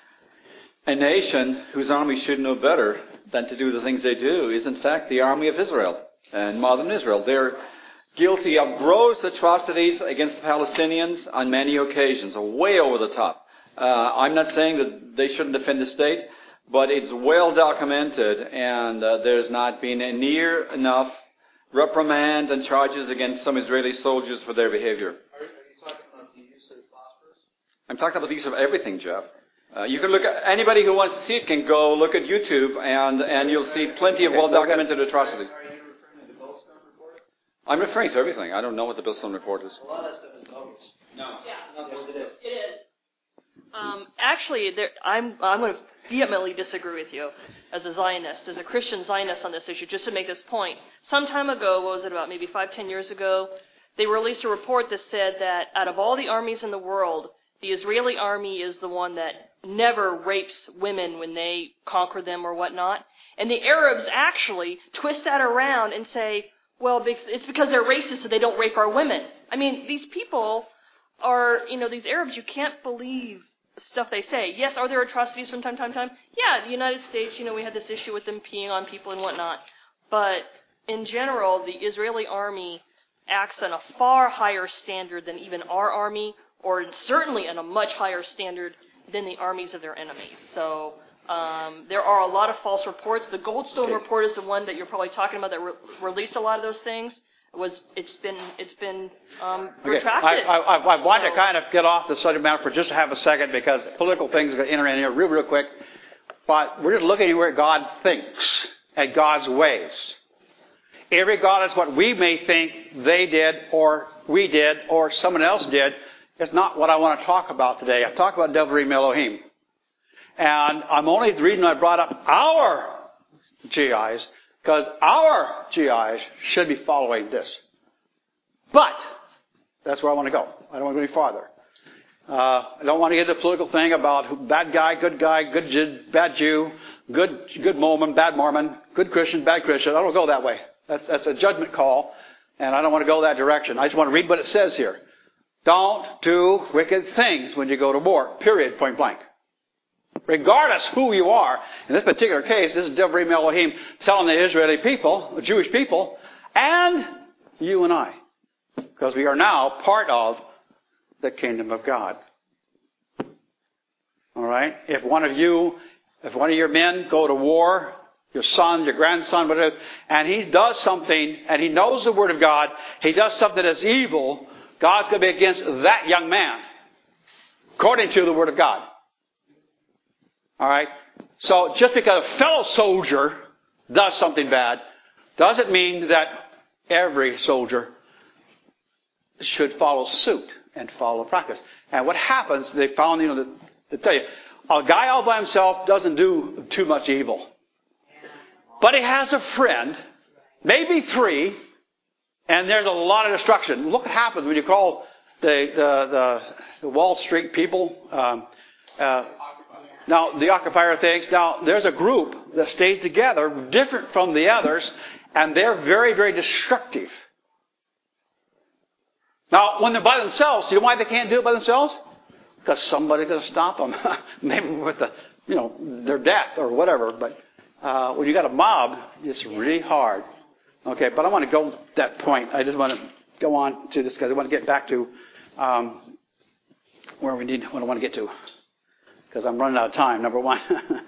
a nation whose army should know better than to do the things they do is in fact the army of Israel and modern Israel. They're guilty of gross atrocities against the Palestinians on many occasions, way over the top. I'm not saying that they shouldn't defend the state, but it's well documented, and there's not been a near enough reprimand and charges against some Israeli soldiers for their behavior. Are you talking about the use of phosphorus? I'm talking about the use of everything, Jeff. You can look at, anybody who wants to see it can go look at YouTube, and you'll see plenty of well-documented atrocities. Are you referring to the Goldstone report? I'm referring to everything. I don't know what the Goldstone report is. A lot of that stuff is bogus. No. Yeah. Yes, it is. It is. Actually, I'm going to vehemently disagree with you as a Zionist, as a Christian Zionist on this issue, just to make this point. Some time ago, what was it, about maybe 5-10 years ago, they released a report that said that out of all the armies in the world, the Israeli army is the one that never rapes women when they conquer them or whatnot. And the Arabs actually twist that around and say, well, it's because they're racist so they don't rape our women. I mean, these people are, these Arabs, you can't believe stuff they say. Yes, are there atrocities from time to time? Yeah, the United States, we had this issue with them peeing on people and whatnot. But in general, the Israeli army acts on a far higher standard than even our army, or certainly on a much higher standard than the armies of their enemies. So there are a lot of false reports. The Goldstone report is the one that you're probably talking about that released a lot of those things. It's been retracted. I want to kind of get off the subject matter for just to have a second, because political things are going to enter in here real quick. But we're just looking at where God thinks and God's ways. Irregardless what we may think they did or we did or someone else did, it's not what I want to talk about today. I'm talking about Devarim Elohim. And the reason I brought up our GIs, because our GIs should be following this. But that's where I want to go. I don't want to go any farther. I don't want to get into the political thing about bad guy, good bad Jew, good Mormon, bad Mormon, good Christian, bad Christian. I don't go that way. That's a judgment call, and I don't want to go that direction. I just want to read what it says here. Don't do wicked things when you go to war. Period. Point blank. Regardless who you are, in this particular case, this is Devarim Elohim telling the Israeli people, the Jewish people, and you and I, because we are now part of the kingdom of God. All right? If one of your men go to war, your son, your grandson, whatever, and he does something, and he knows the Word of God, he does something that's evil, God's going to be against that young man, according to the Word of God. All right? So just because a fellow soldier does something bad doesn't mean that every soldier should follow suit and follow practice. And what happens, they found, they tell you, a guy all by himself doesn't do too much evil. But he has a friend, maybe three, and there's a lot of destruction. Look what happens when you call the the Wall Street people. Now, the occupier things. Now, there's a group that stays together, different from the others, and they're very, very destructive. Now, when they're by themselves, do you know why they can't do it by themselves? Because somebody's going to stop them, maybe with their death or whatever. But when you got a mob, it's really hard. Okay, but I want to go to that point. I just want to go on to this because I want to get back to what I want to get to. Because I'm running out of time, number one.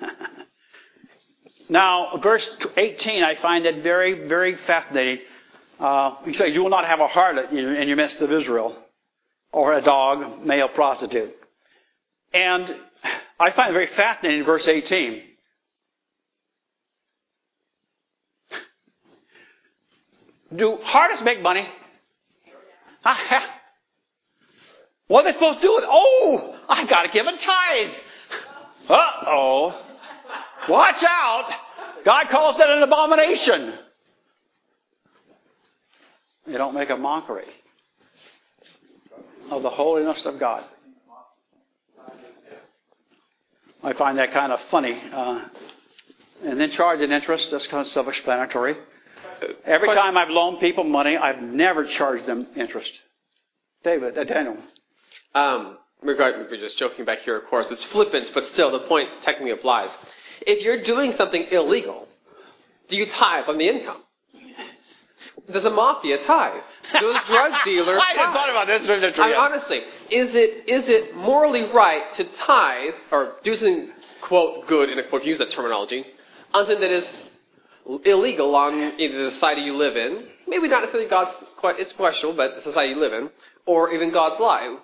Now, verse 18, I find it very, very fascinating. He says, you will not have a harlot in your midst of Israel, or a dog, male prostitute. And I find it very fascinating in verse 18. Do harlots make money? What are they supposed to do with it? Oh, I got to give a tithe. Uh-oh. Watch out. God calls that an abomination. You don't make a mockery of the holiness of God. I find that kind of funny. And then charge an interest, that's kind of self-explanatory. Every time I've loaned people money, I've never charged them interest. Daniel. We're just joking back here, of course. It's flippant, but still, the point technically applies. If you're doing something illegal, do you tithe on the income? Does the mafia tithe? Those drug dealers I hadn't thought about this. Honestly, is it morally right to tithe, or do something, quote, good, in a quote, use that terminology, on something that is illegal on either the society you live in, maybe not necessarily it's questionable, but the society you live in, or even God's life?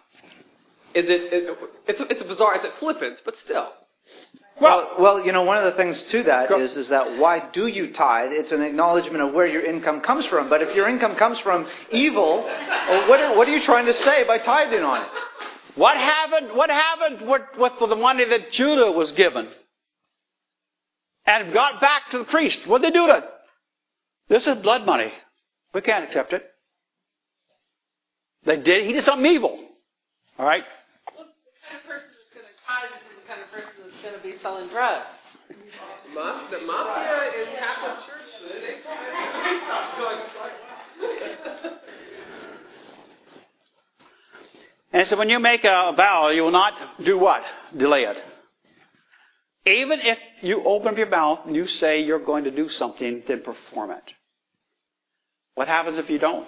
It's bizarre, it's flippant, but still. Well, one of the things to that is that why do you tithe? It's an acknowledgement of where your income comes from. But if your income comes from evil, what are you trying to say by tithing on it? What happened with the money that Judah was given? And got back to the priest. What did they do to it? This is blood money. We can't accept it. He did something evil. All right? Well, the kind of person that's going to tithe is the kind of person that's going to be selling drugs. The mafia in Catholic Church, And so when you make a vow, you will not do what? Delay it. Even if you open up your mouth and you say you're going to do something, then perform it. What happens if you don't?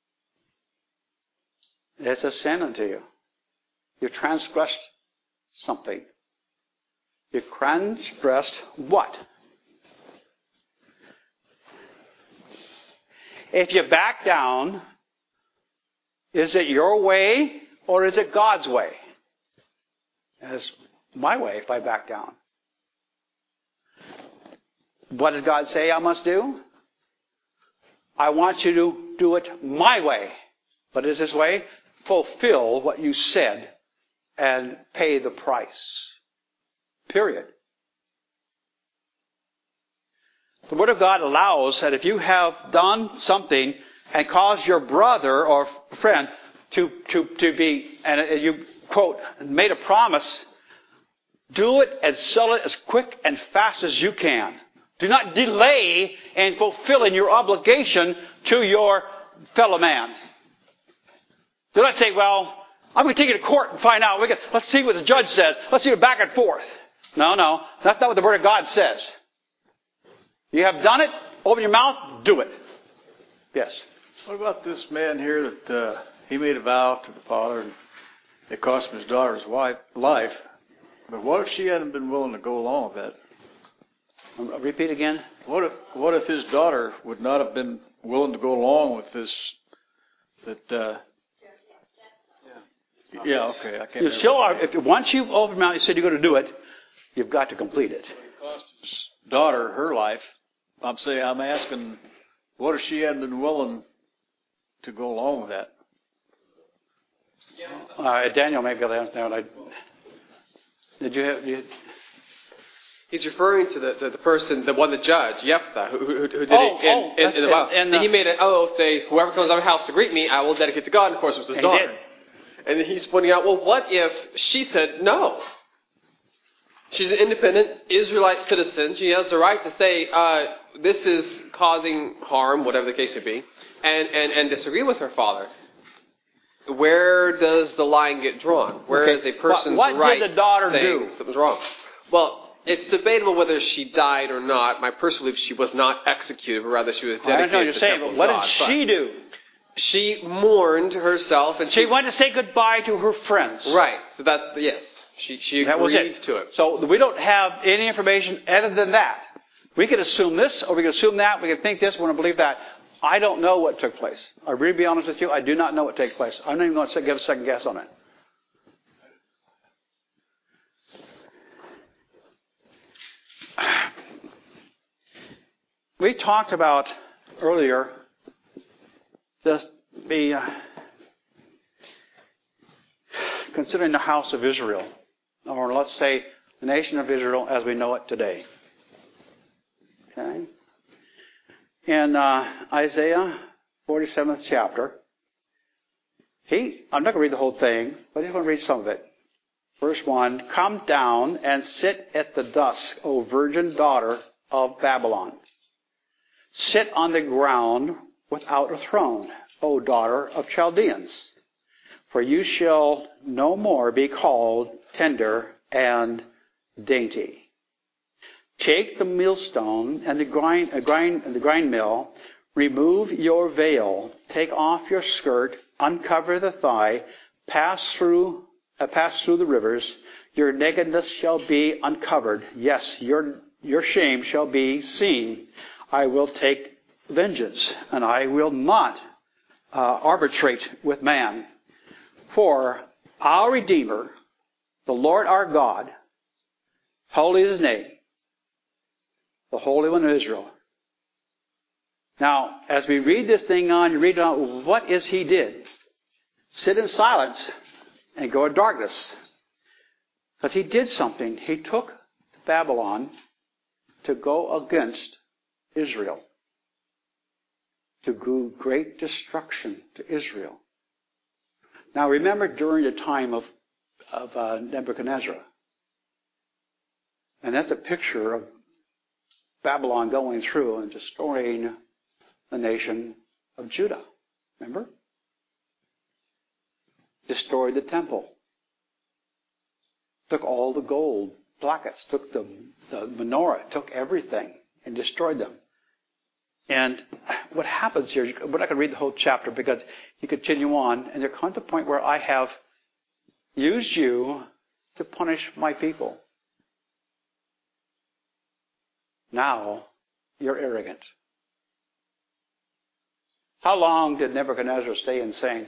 It's a sin unto you. You transgressed something. You transgressed what? If you back down, is it your way or is it God's way? It's my way if I back down. What does God say I must do? I want you to do it my way. What is His way? Fulfill what you said and pay the price. Period. The Word of God allows that if you have done something and caused your brother or friend to be, and you, quote, made a promise, do it and sell it as quick and fast as you can. Do not delay in fulfilling your obligation to your fellow man. Do not say, well, I'm going to take you to court and find out. Let's see what the judge says. Let's see it back and forth. No. That's not what the Word of God says. You have done it. Open your mouth. Do it. Yes. What about this man here that he made a vow to the father and it cost him his daughter's life? But what if she hadn't been willing to go along with that? Repeat again. What if his daughter would not have been willing to go along with this? Yeah, okay. I can't. You still are. Once you've opened your mouth and said you're going to do it, you've got to complete it. It cost his daughter her life. I'm asking, what if she hadn't been willing to go along with that? Daniel may be able to answer that. Did you? He's referring to the person, the judge, Jephthah, who did it in the Bible. And he made it, say, whoever comes to my house to greet me, I will dedicate to God. And of course, it was his daughter. And he's pointing out, well, what if she said no? She's an independent Israelite citizen. She has the right to say, this is causing harm, whatever the case may be, and disagree with her father. Where does the line get drawn? Where is a person's what right did the daughter saying do? something's wrong? Well, it's debatable whether she died or not. My personal belief, she was not executed, but rather she was dedicated I know what you're to the saying, temple but of what God. did she do? She mourned herself, and She went to say goodbye to her friends. right. So that yes, she That was agreed it. to it. So we don't have any information other than that. We could assume this, or we could assume that. We could think this, we're going to believe that. I don't know what took place. I'll really be honest with you. I do not know what takes place. I'm not even going to give a second guess on it. We talked about earlier just considering the house of Israel, or let's say the nation of Israel as we know it today. Okay? In Isaiah 47th chapter, I'm not going to read the whole thing, but I'm going to read some of it. Verse 1, come down and sit at the dusk, O virgin daughter of Babylon. Sit on the ground without a throne, O daughter of Chaldeans. For you shall no more be called tender and dainty. Take the millstone and the grind mill. Remove your veil. Take off your skirt. Uncover the thigh. Pass through the rivers. Your nakedness shall be uncovered. Yes, your shame shall be seen. I will take vengeance, and I will not arbitrate with man. For our Redeemer, the Lord our God, holy is His name, the Holy One of Israel. Now, as we read this thing on, you read on what is He did. Sit in silence and go in darkness. Because He did something. He took Babylon to go against Israel, to do great destruction to Israel. Now remember during the time of Nebuchadnezzar, and that's a picture of Babylon going through and destroying the nation of Judah. Remember? Destroyed the temple. Took all the gold plaquets, took the menorah, took everything and destroyed them. And what happens here, we're not going to read the whole chapter because you continue on, and there comes a point where I have used you to punish my people. Now you're arrogant. How long did Nebuchadnezzar stay insane?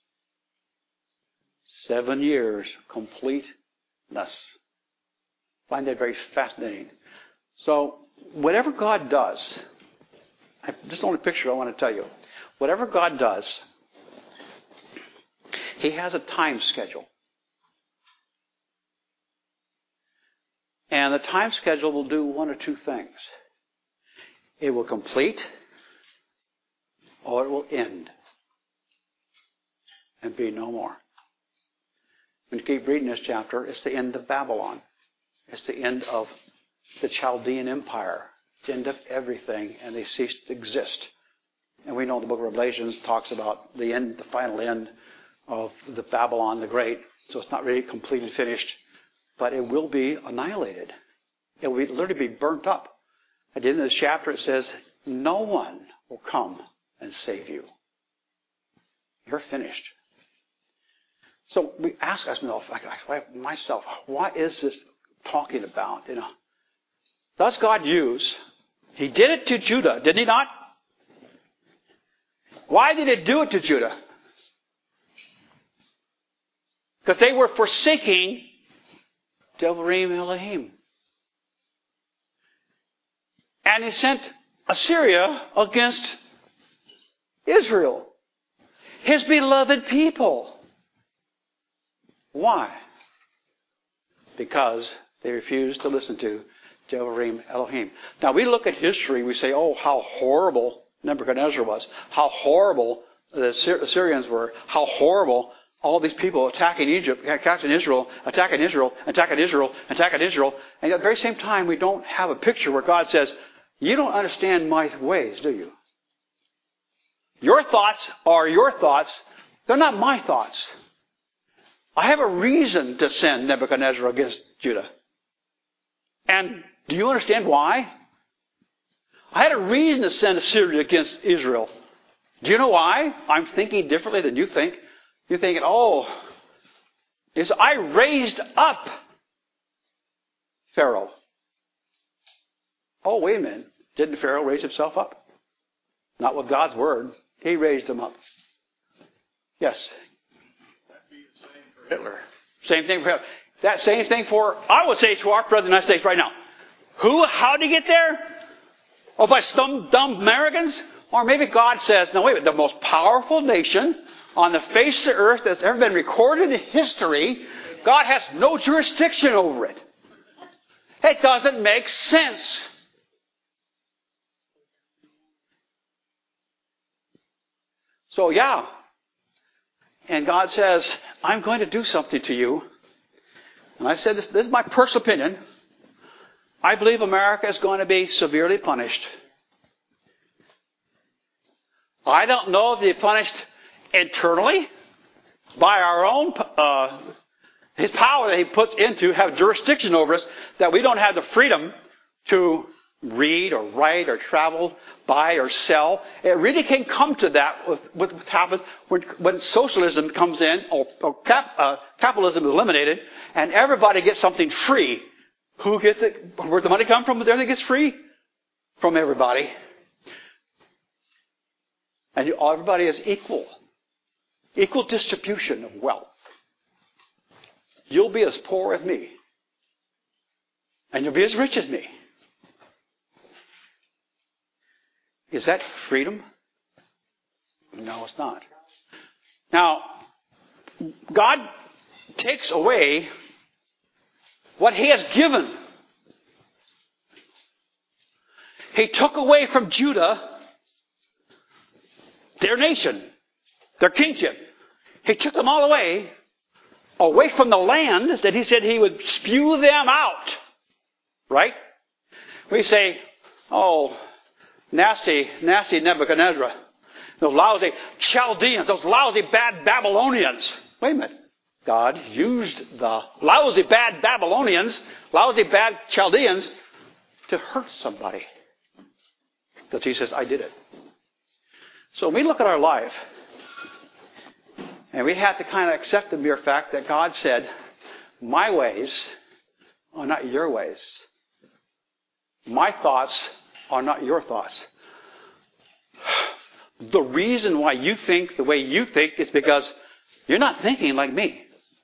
7 years, completeness. I find that very fascinating. So, whatever God does, just the only picture I want to tell you. Whatever God does, He has a time schedule. And the time schedule will do one or two things. It will complete, or it will end, and be no more. When you keep reading this chapter, it's the end of Babylon. It's the end of the Chaldean Empire. It's the end of everything, and they cease to exist. And we know the book of Revelations talks about the end, the final end of the Babylon the Great. So it's not really complete and finished, but it will be annihilated. It will literally be burnt up. At the end of the chapter, it says, no one will come and save you. You're finished. So we ask ourselves, myself, what is this talking about? Does God use? He did it to Judah, did He not? Why did He do it to Judah? Because they were forsaking Devarim Elohim. And He sent Assyria against Israel, His beloved people. Why? Because they refused to listen to Devarim Elohim. Now we look at history, we say, oh, how horrible Nebuchadnezzar was, how horrible the Assyrians were, how horrible all these people attacking Egypt, attacking Israel, and at the very same time we don't have a picture where God says, you don't understand my ways, do you? Your thoughts are your thoughts. They're not my thoughts. I have a reason to send Nebuchadnezzar against Judah. And do you understand why? I had a reason to send Assyria against Israel. Do you know why? I'm thinking differently than you think. You're thinking, I raised up Pharaoh. Oh, wait a minute. Didn't Pharaoh raise himself up? Not with God's word. He raised him up. Yes. That'd be the same for Hitler. Same thing for Hitler. That same thing for, I would say, to our President of the United States right now. How did he get there? Oh, by some dumb Americans? Or maybe God says, no, wait a minute, the most powerful nation on the face of the earth that's ever been recorded in history, God has no jurisdiction over it. It doesn't make sense. So, yeah. And God says, I'm going to do something to you. And I said, this is my personal opinion. I believe America is going to be severely punished. I don't know if they're punished internally by our own, his power that he puts into have jurisdiction over us, that we don't have the freedom to read or write or travel, buy or sell. It really can come to that with what happens when socialism comes in or capitalism is eliminated and everybody gets something free. Who gets it? Where's the money come from? Everything gets free? From everybody. And everybody is equal. Equal distribution of wealth. You'll be as poor as me. And you'll be as rich as me. Is that freedom? No, it's not. Now, God takes away what He has given. He took away from Judah their nation, their kingship. He took them all away from the land that He said He would spew them out. Right? We say, oh, nasty Nebuchadnezzar. Those lousy Chaldeans, those lousy bad Babylonians. Wait a minute. God used the lousy bad Babylonians, lousy bad Chaldeans to hurt somebody. Because He says, I did it. So when we look at our life, and we have to kind of accept the mere fact that God said, my ways are not your ways. My thoughts are not your thoughts. The reason why you think the way you think is because you're not thinking like me.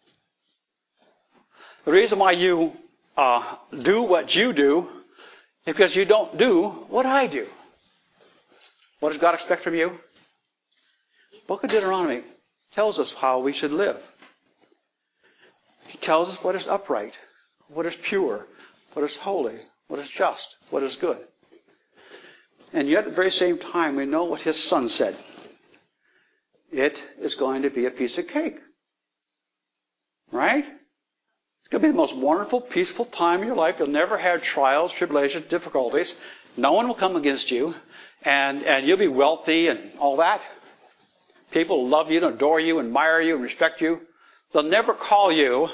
The reason why you do what you do is because you don't do what I do. What does God expect from you? Book of Deuteronomy tells us how we should live. He tells us what is upright, what is pure, what is holy, what is just, what is good. And yet at the very same time, we know what His Son said. It is going to be a piece of cake. Right? It's going to be the most wonderful, peaceful time in your life. You'll never have trials, tribulations, difficulties. No one will come against you. And you'll be wealthy and all that. People will love you and adore you and admire you and respect you. They'll never call you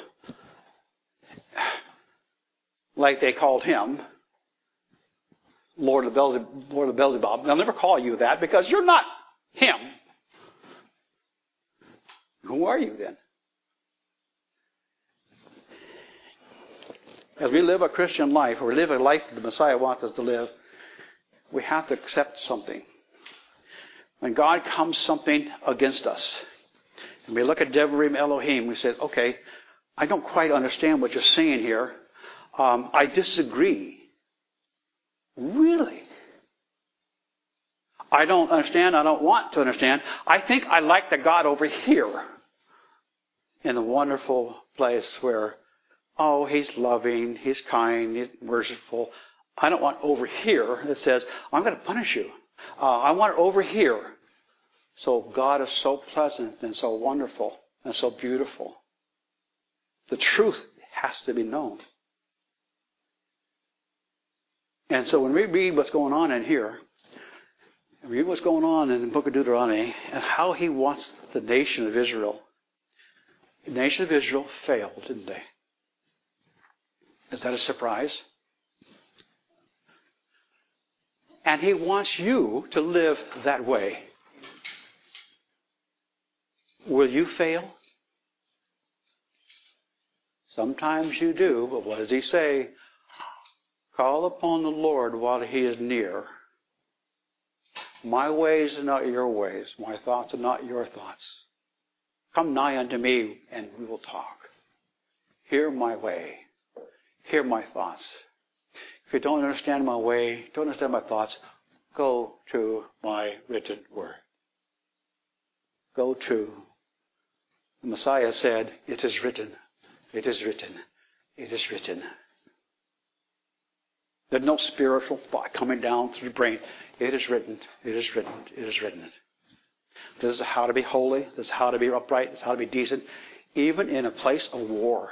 like they called Him, Lord of Beelzebub. They'll never call you that because you're not Him. Who are you then? As we live a Christian life, or live a life that the Messiah wants us to live, we have to accept something. When God comes something against us, and we look at Devarim Elohim, we say, okay, I don't quite understand what you're saying here. I disagree. Really? I don't understand. I don't want to understand. I think I like the God over here in the wonderful place where, oh, He's loving, He's kind, He's merciful. I don't want over here that says, I'm going to punish you. I want it over here. So God is so pleasant and so wonderful. and so beautiful. The truth has to be known. And so when we read what's going on in here, read what's going on in the book of Deuteronomy and how he wants the nation of Israel. The nation of Israel failed, didn't they? Is that a surprise? And he wants you to live that way. Will you fail? Sometimes you do, but what does he say? Call upon the Lord while he is near. My ways are not your ways. My thoughts are not your thoughts. Come nigh unto me and we will talk. Hear my way. Hear my thoughts. If you don't understand my way, don't understand my thoughts, go to my written word. Go to. The Messiah said, it is written. It is written. It is written. There's no spiritual thought coming down through the brain. It is written. It is written. It is written. This is how to be holy. This is how to be upright. This is how to be decent. Even in a place of war.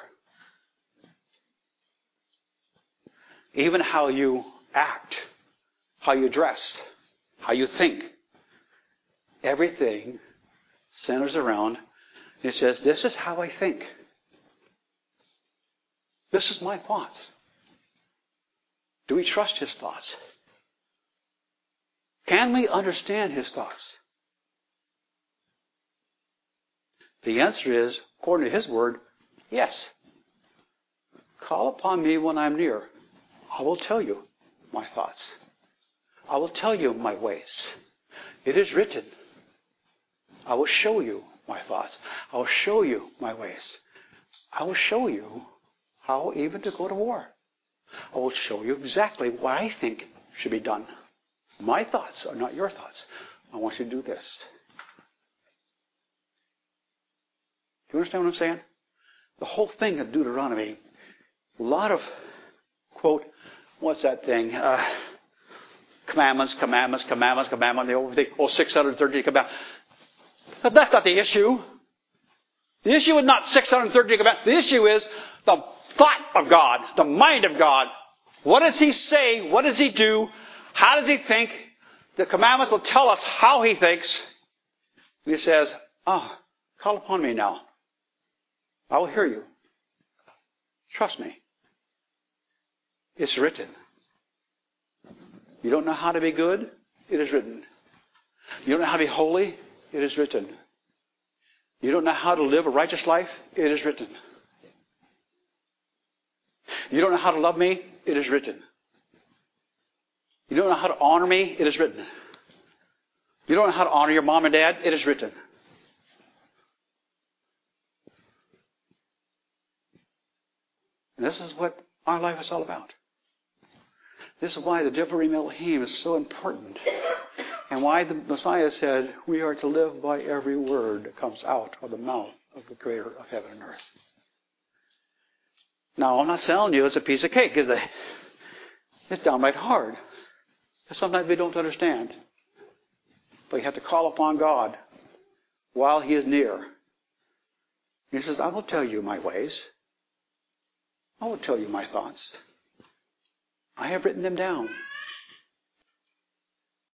Even how you act. How you dress. How you think. Everything centers around. It says, this is how I think. This is my thoughts. Do we trust his thoughts? Can we understand his thoughts? The answer is, according to his word, yes. Call upon me when I'm near. I will tell you my thoughts. I will tell you my ways. It is written. I will show you my thoughts. I will show you my ways. I will show you how even to go to war. I will show you exactly what I think should be done. My thoughts are not your thoughts. I want you to do this. Do you understand what I'm saying? The whole thing of Deuteronomy, a lot of, quote, what's that thing? Commandments, the whole thing. 630 commandments. But that's not the issue. The issue is not 630 commandments. The issue is the thought of God, the mind of God. What does he say? What does he do? How does he think? The commandments will tell us how he thinks. And he says, call upon me now. I will hear you. Trust me. It's written. You don't know how to be good? It is written. You don't know how to be holy? It is written. You don't know how to live a righteous life? It is written. You don't know how to love me? It is written. You don't know how to honor me? It is written. You don't know how to honor your mom and dad? It is written. And this is what our life is all about. This is why the Devarim Elohim is so important. And why the Messiah said, we are to live by every word that comes out of the mouth of the Creator of heaven and earth. Now, I'm not telling you it's a piece of cake, is it? It's downright hard. Because sometimes we don't understand. But you have to call upon God while he is near. He says, I will tell you my ways. I will tell you my thoughts. I have written them down.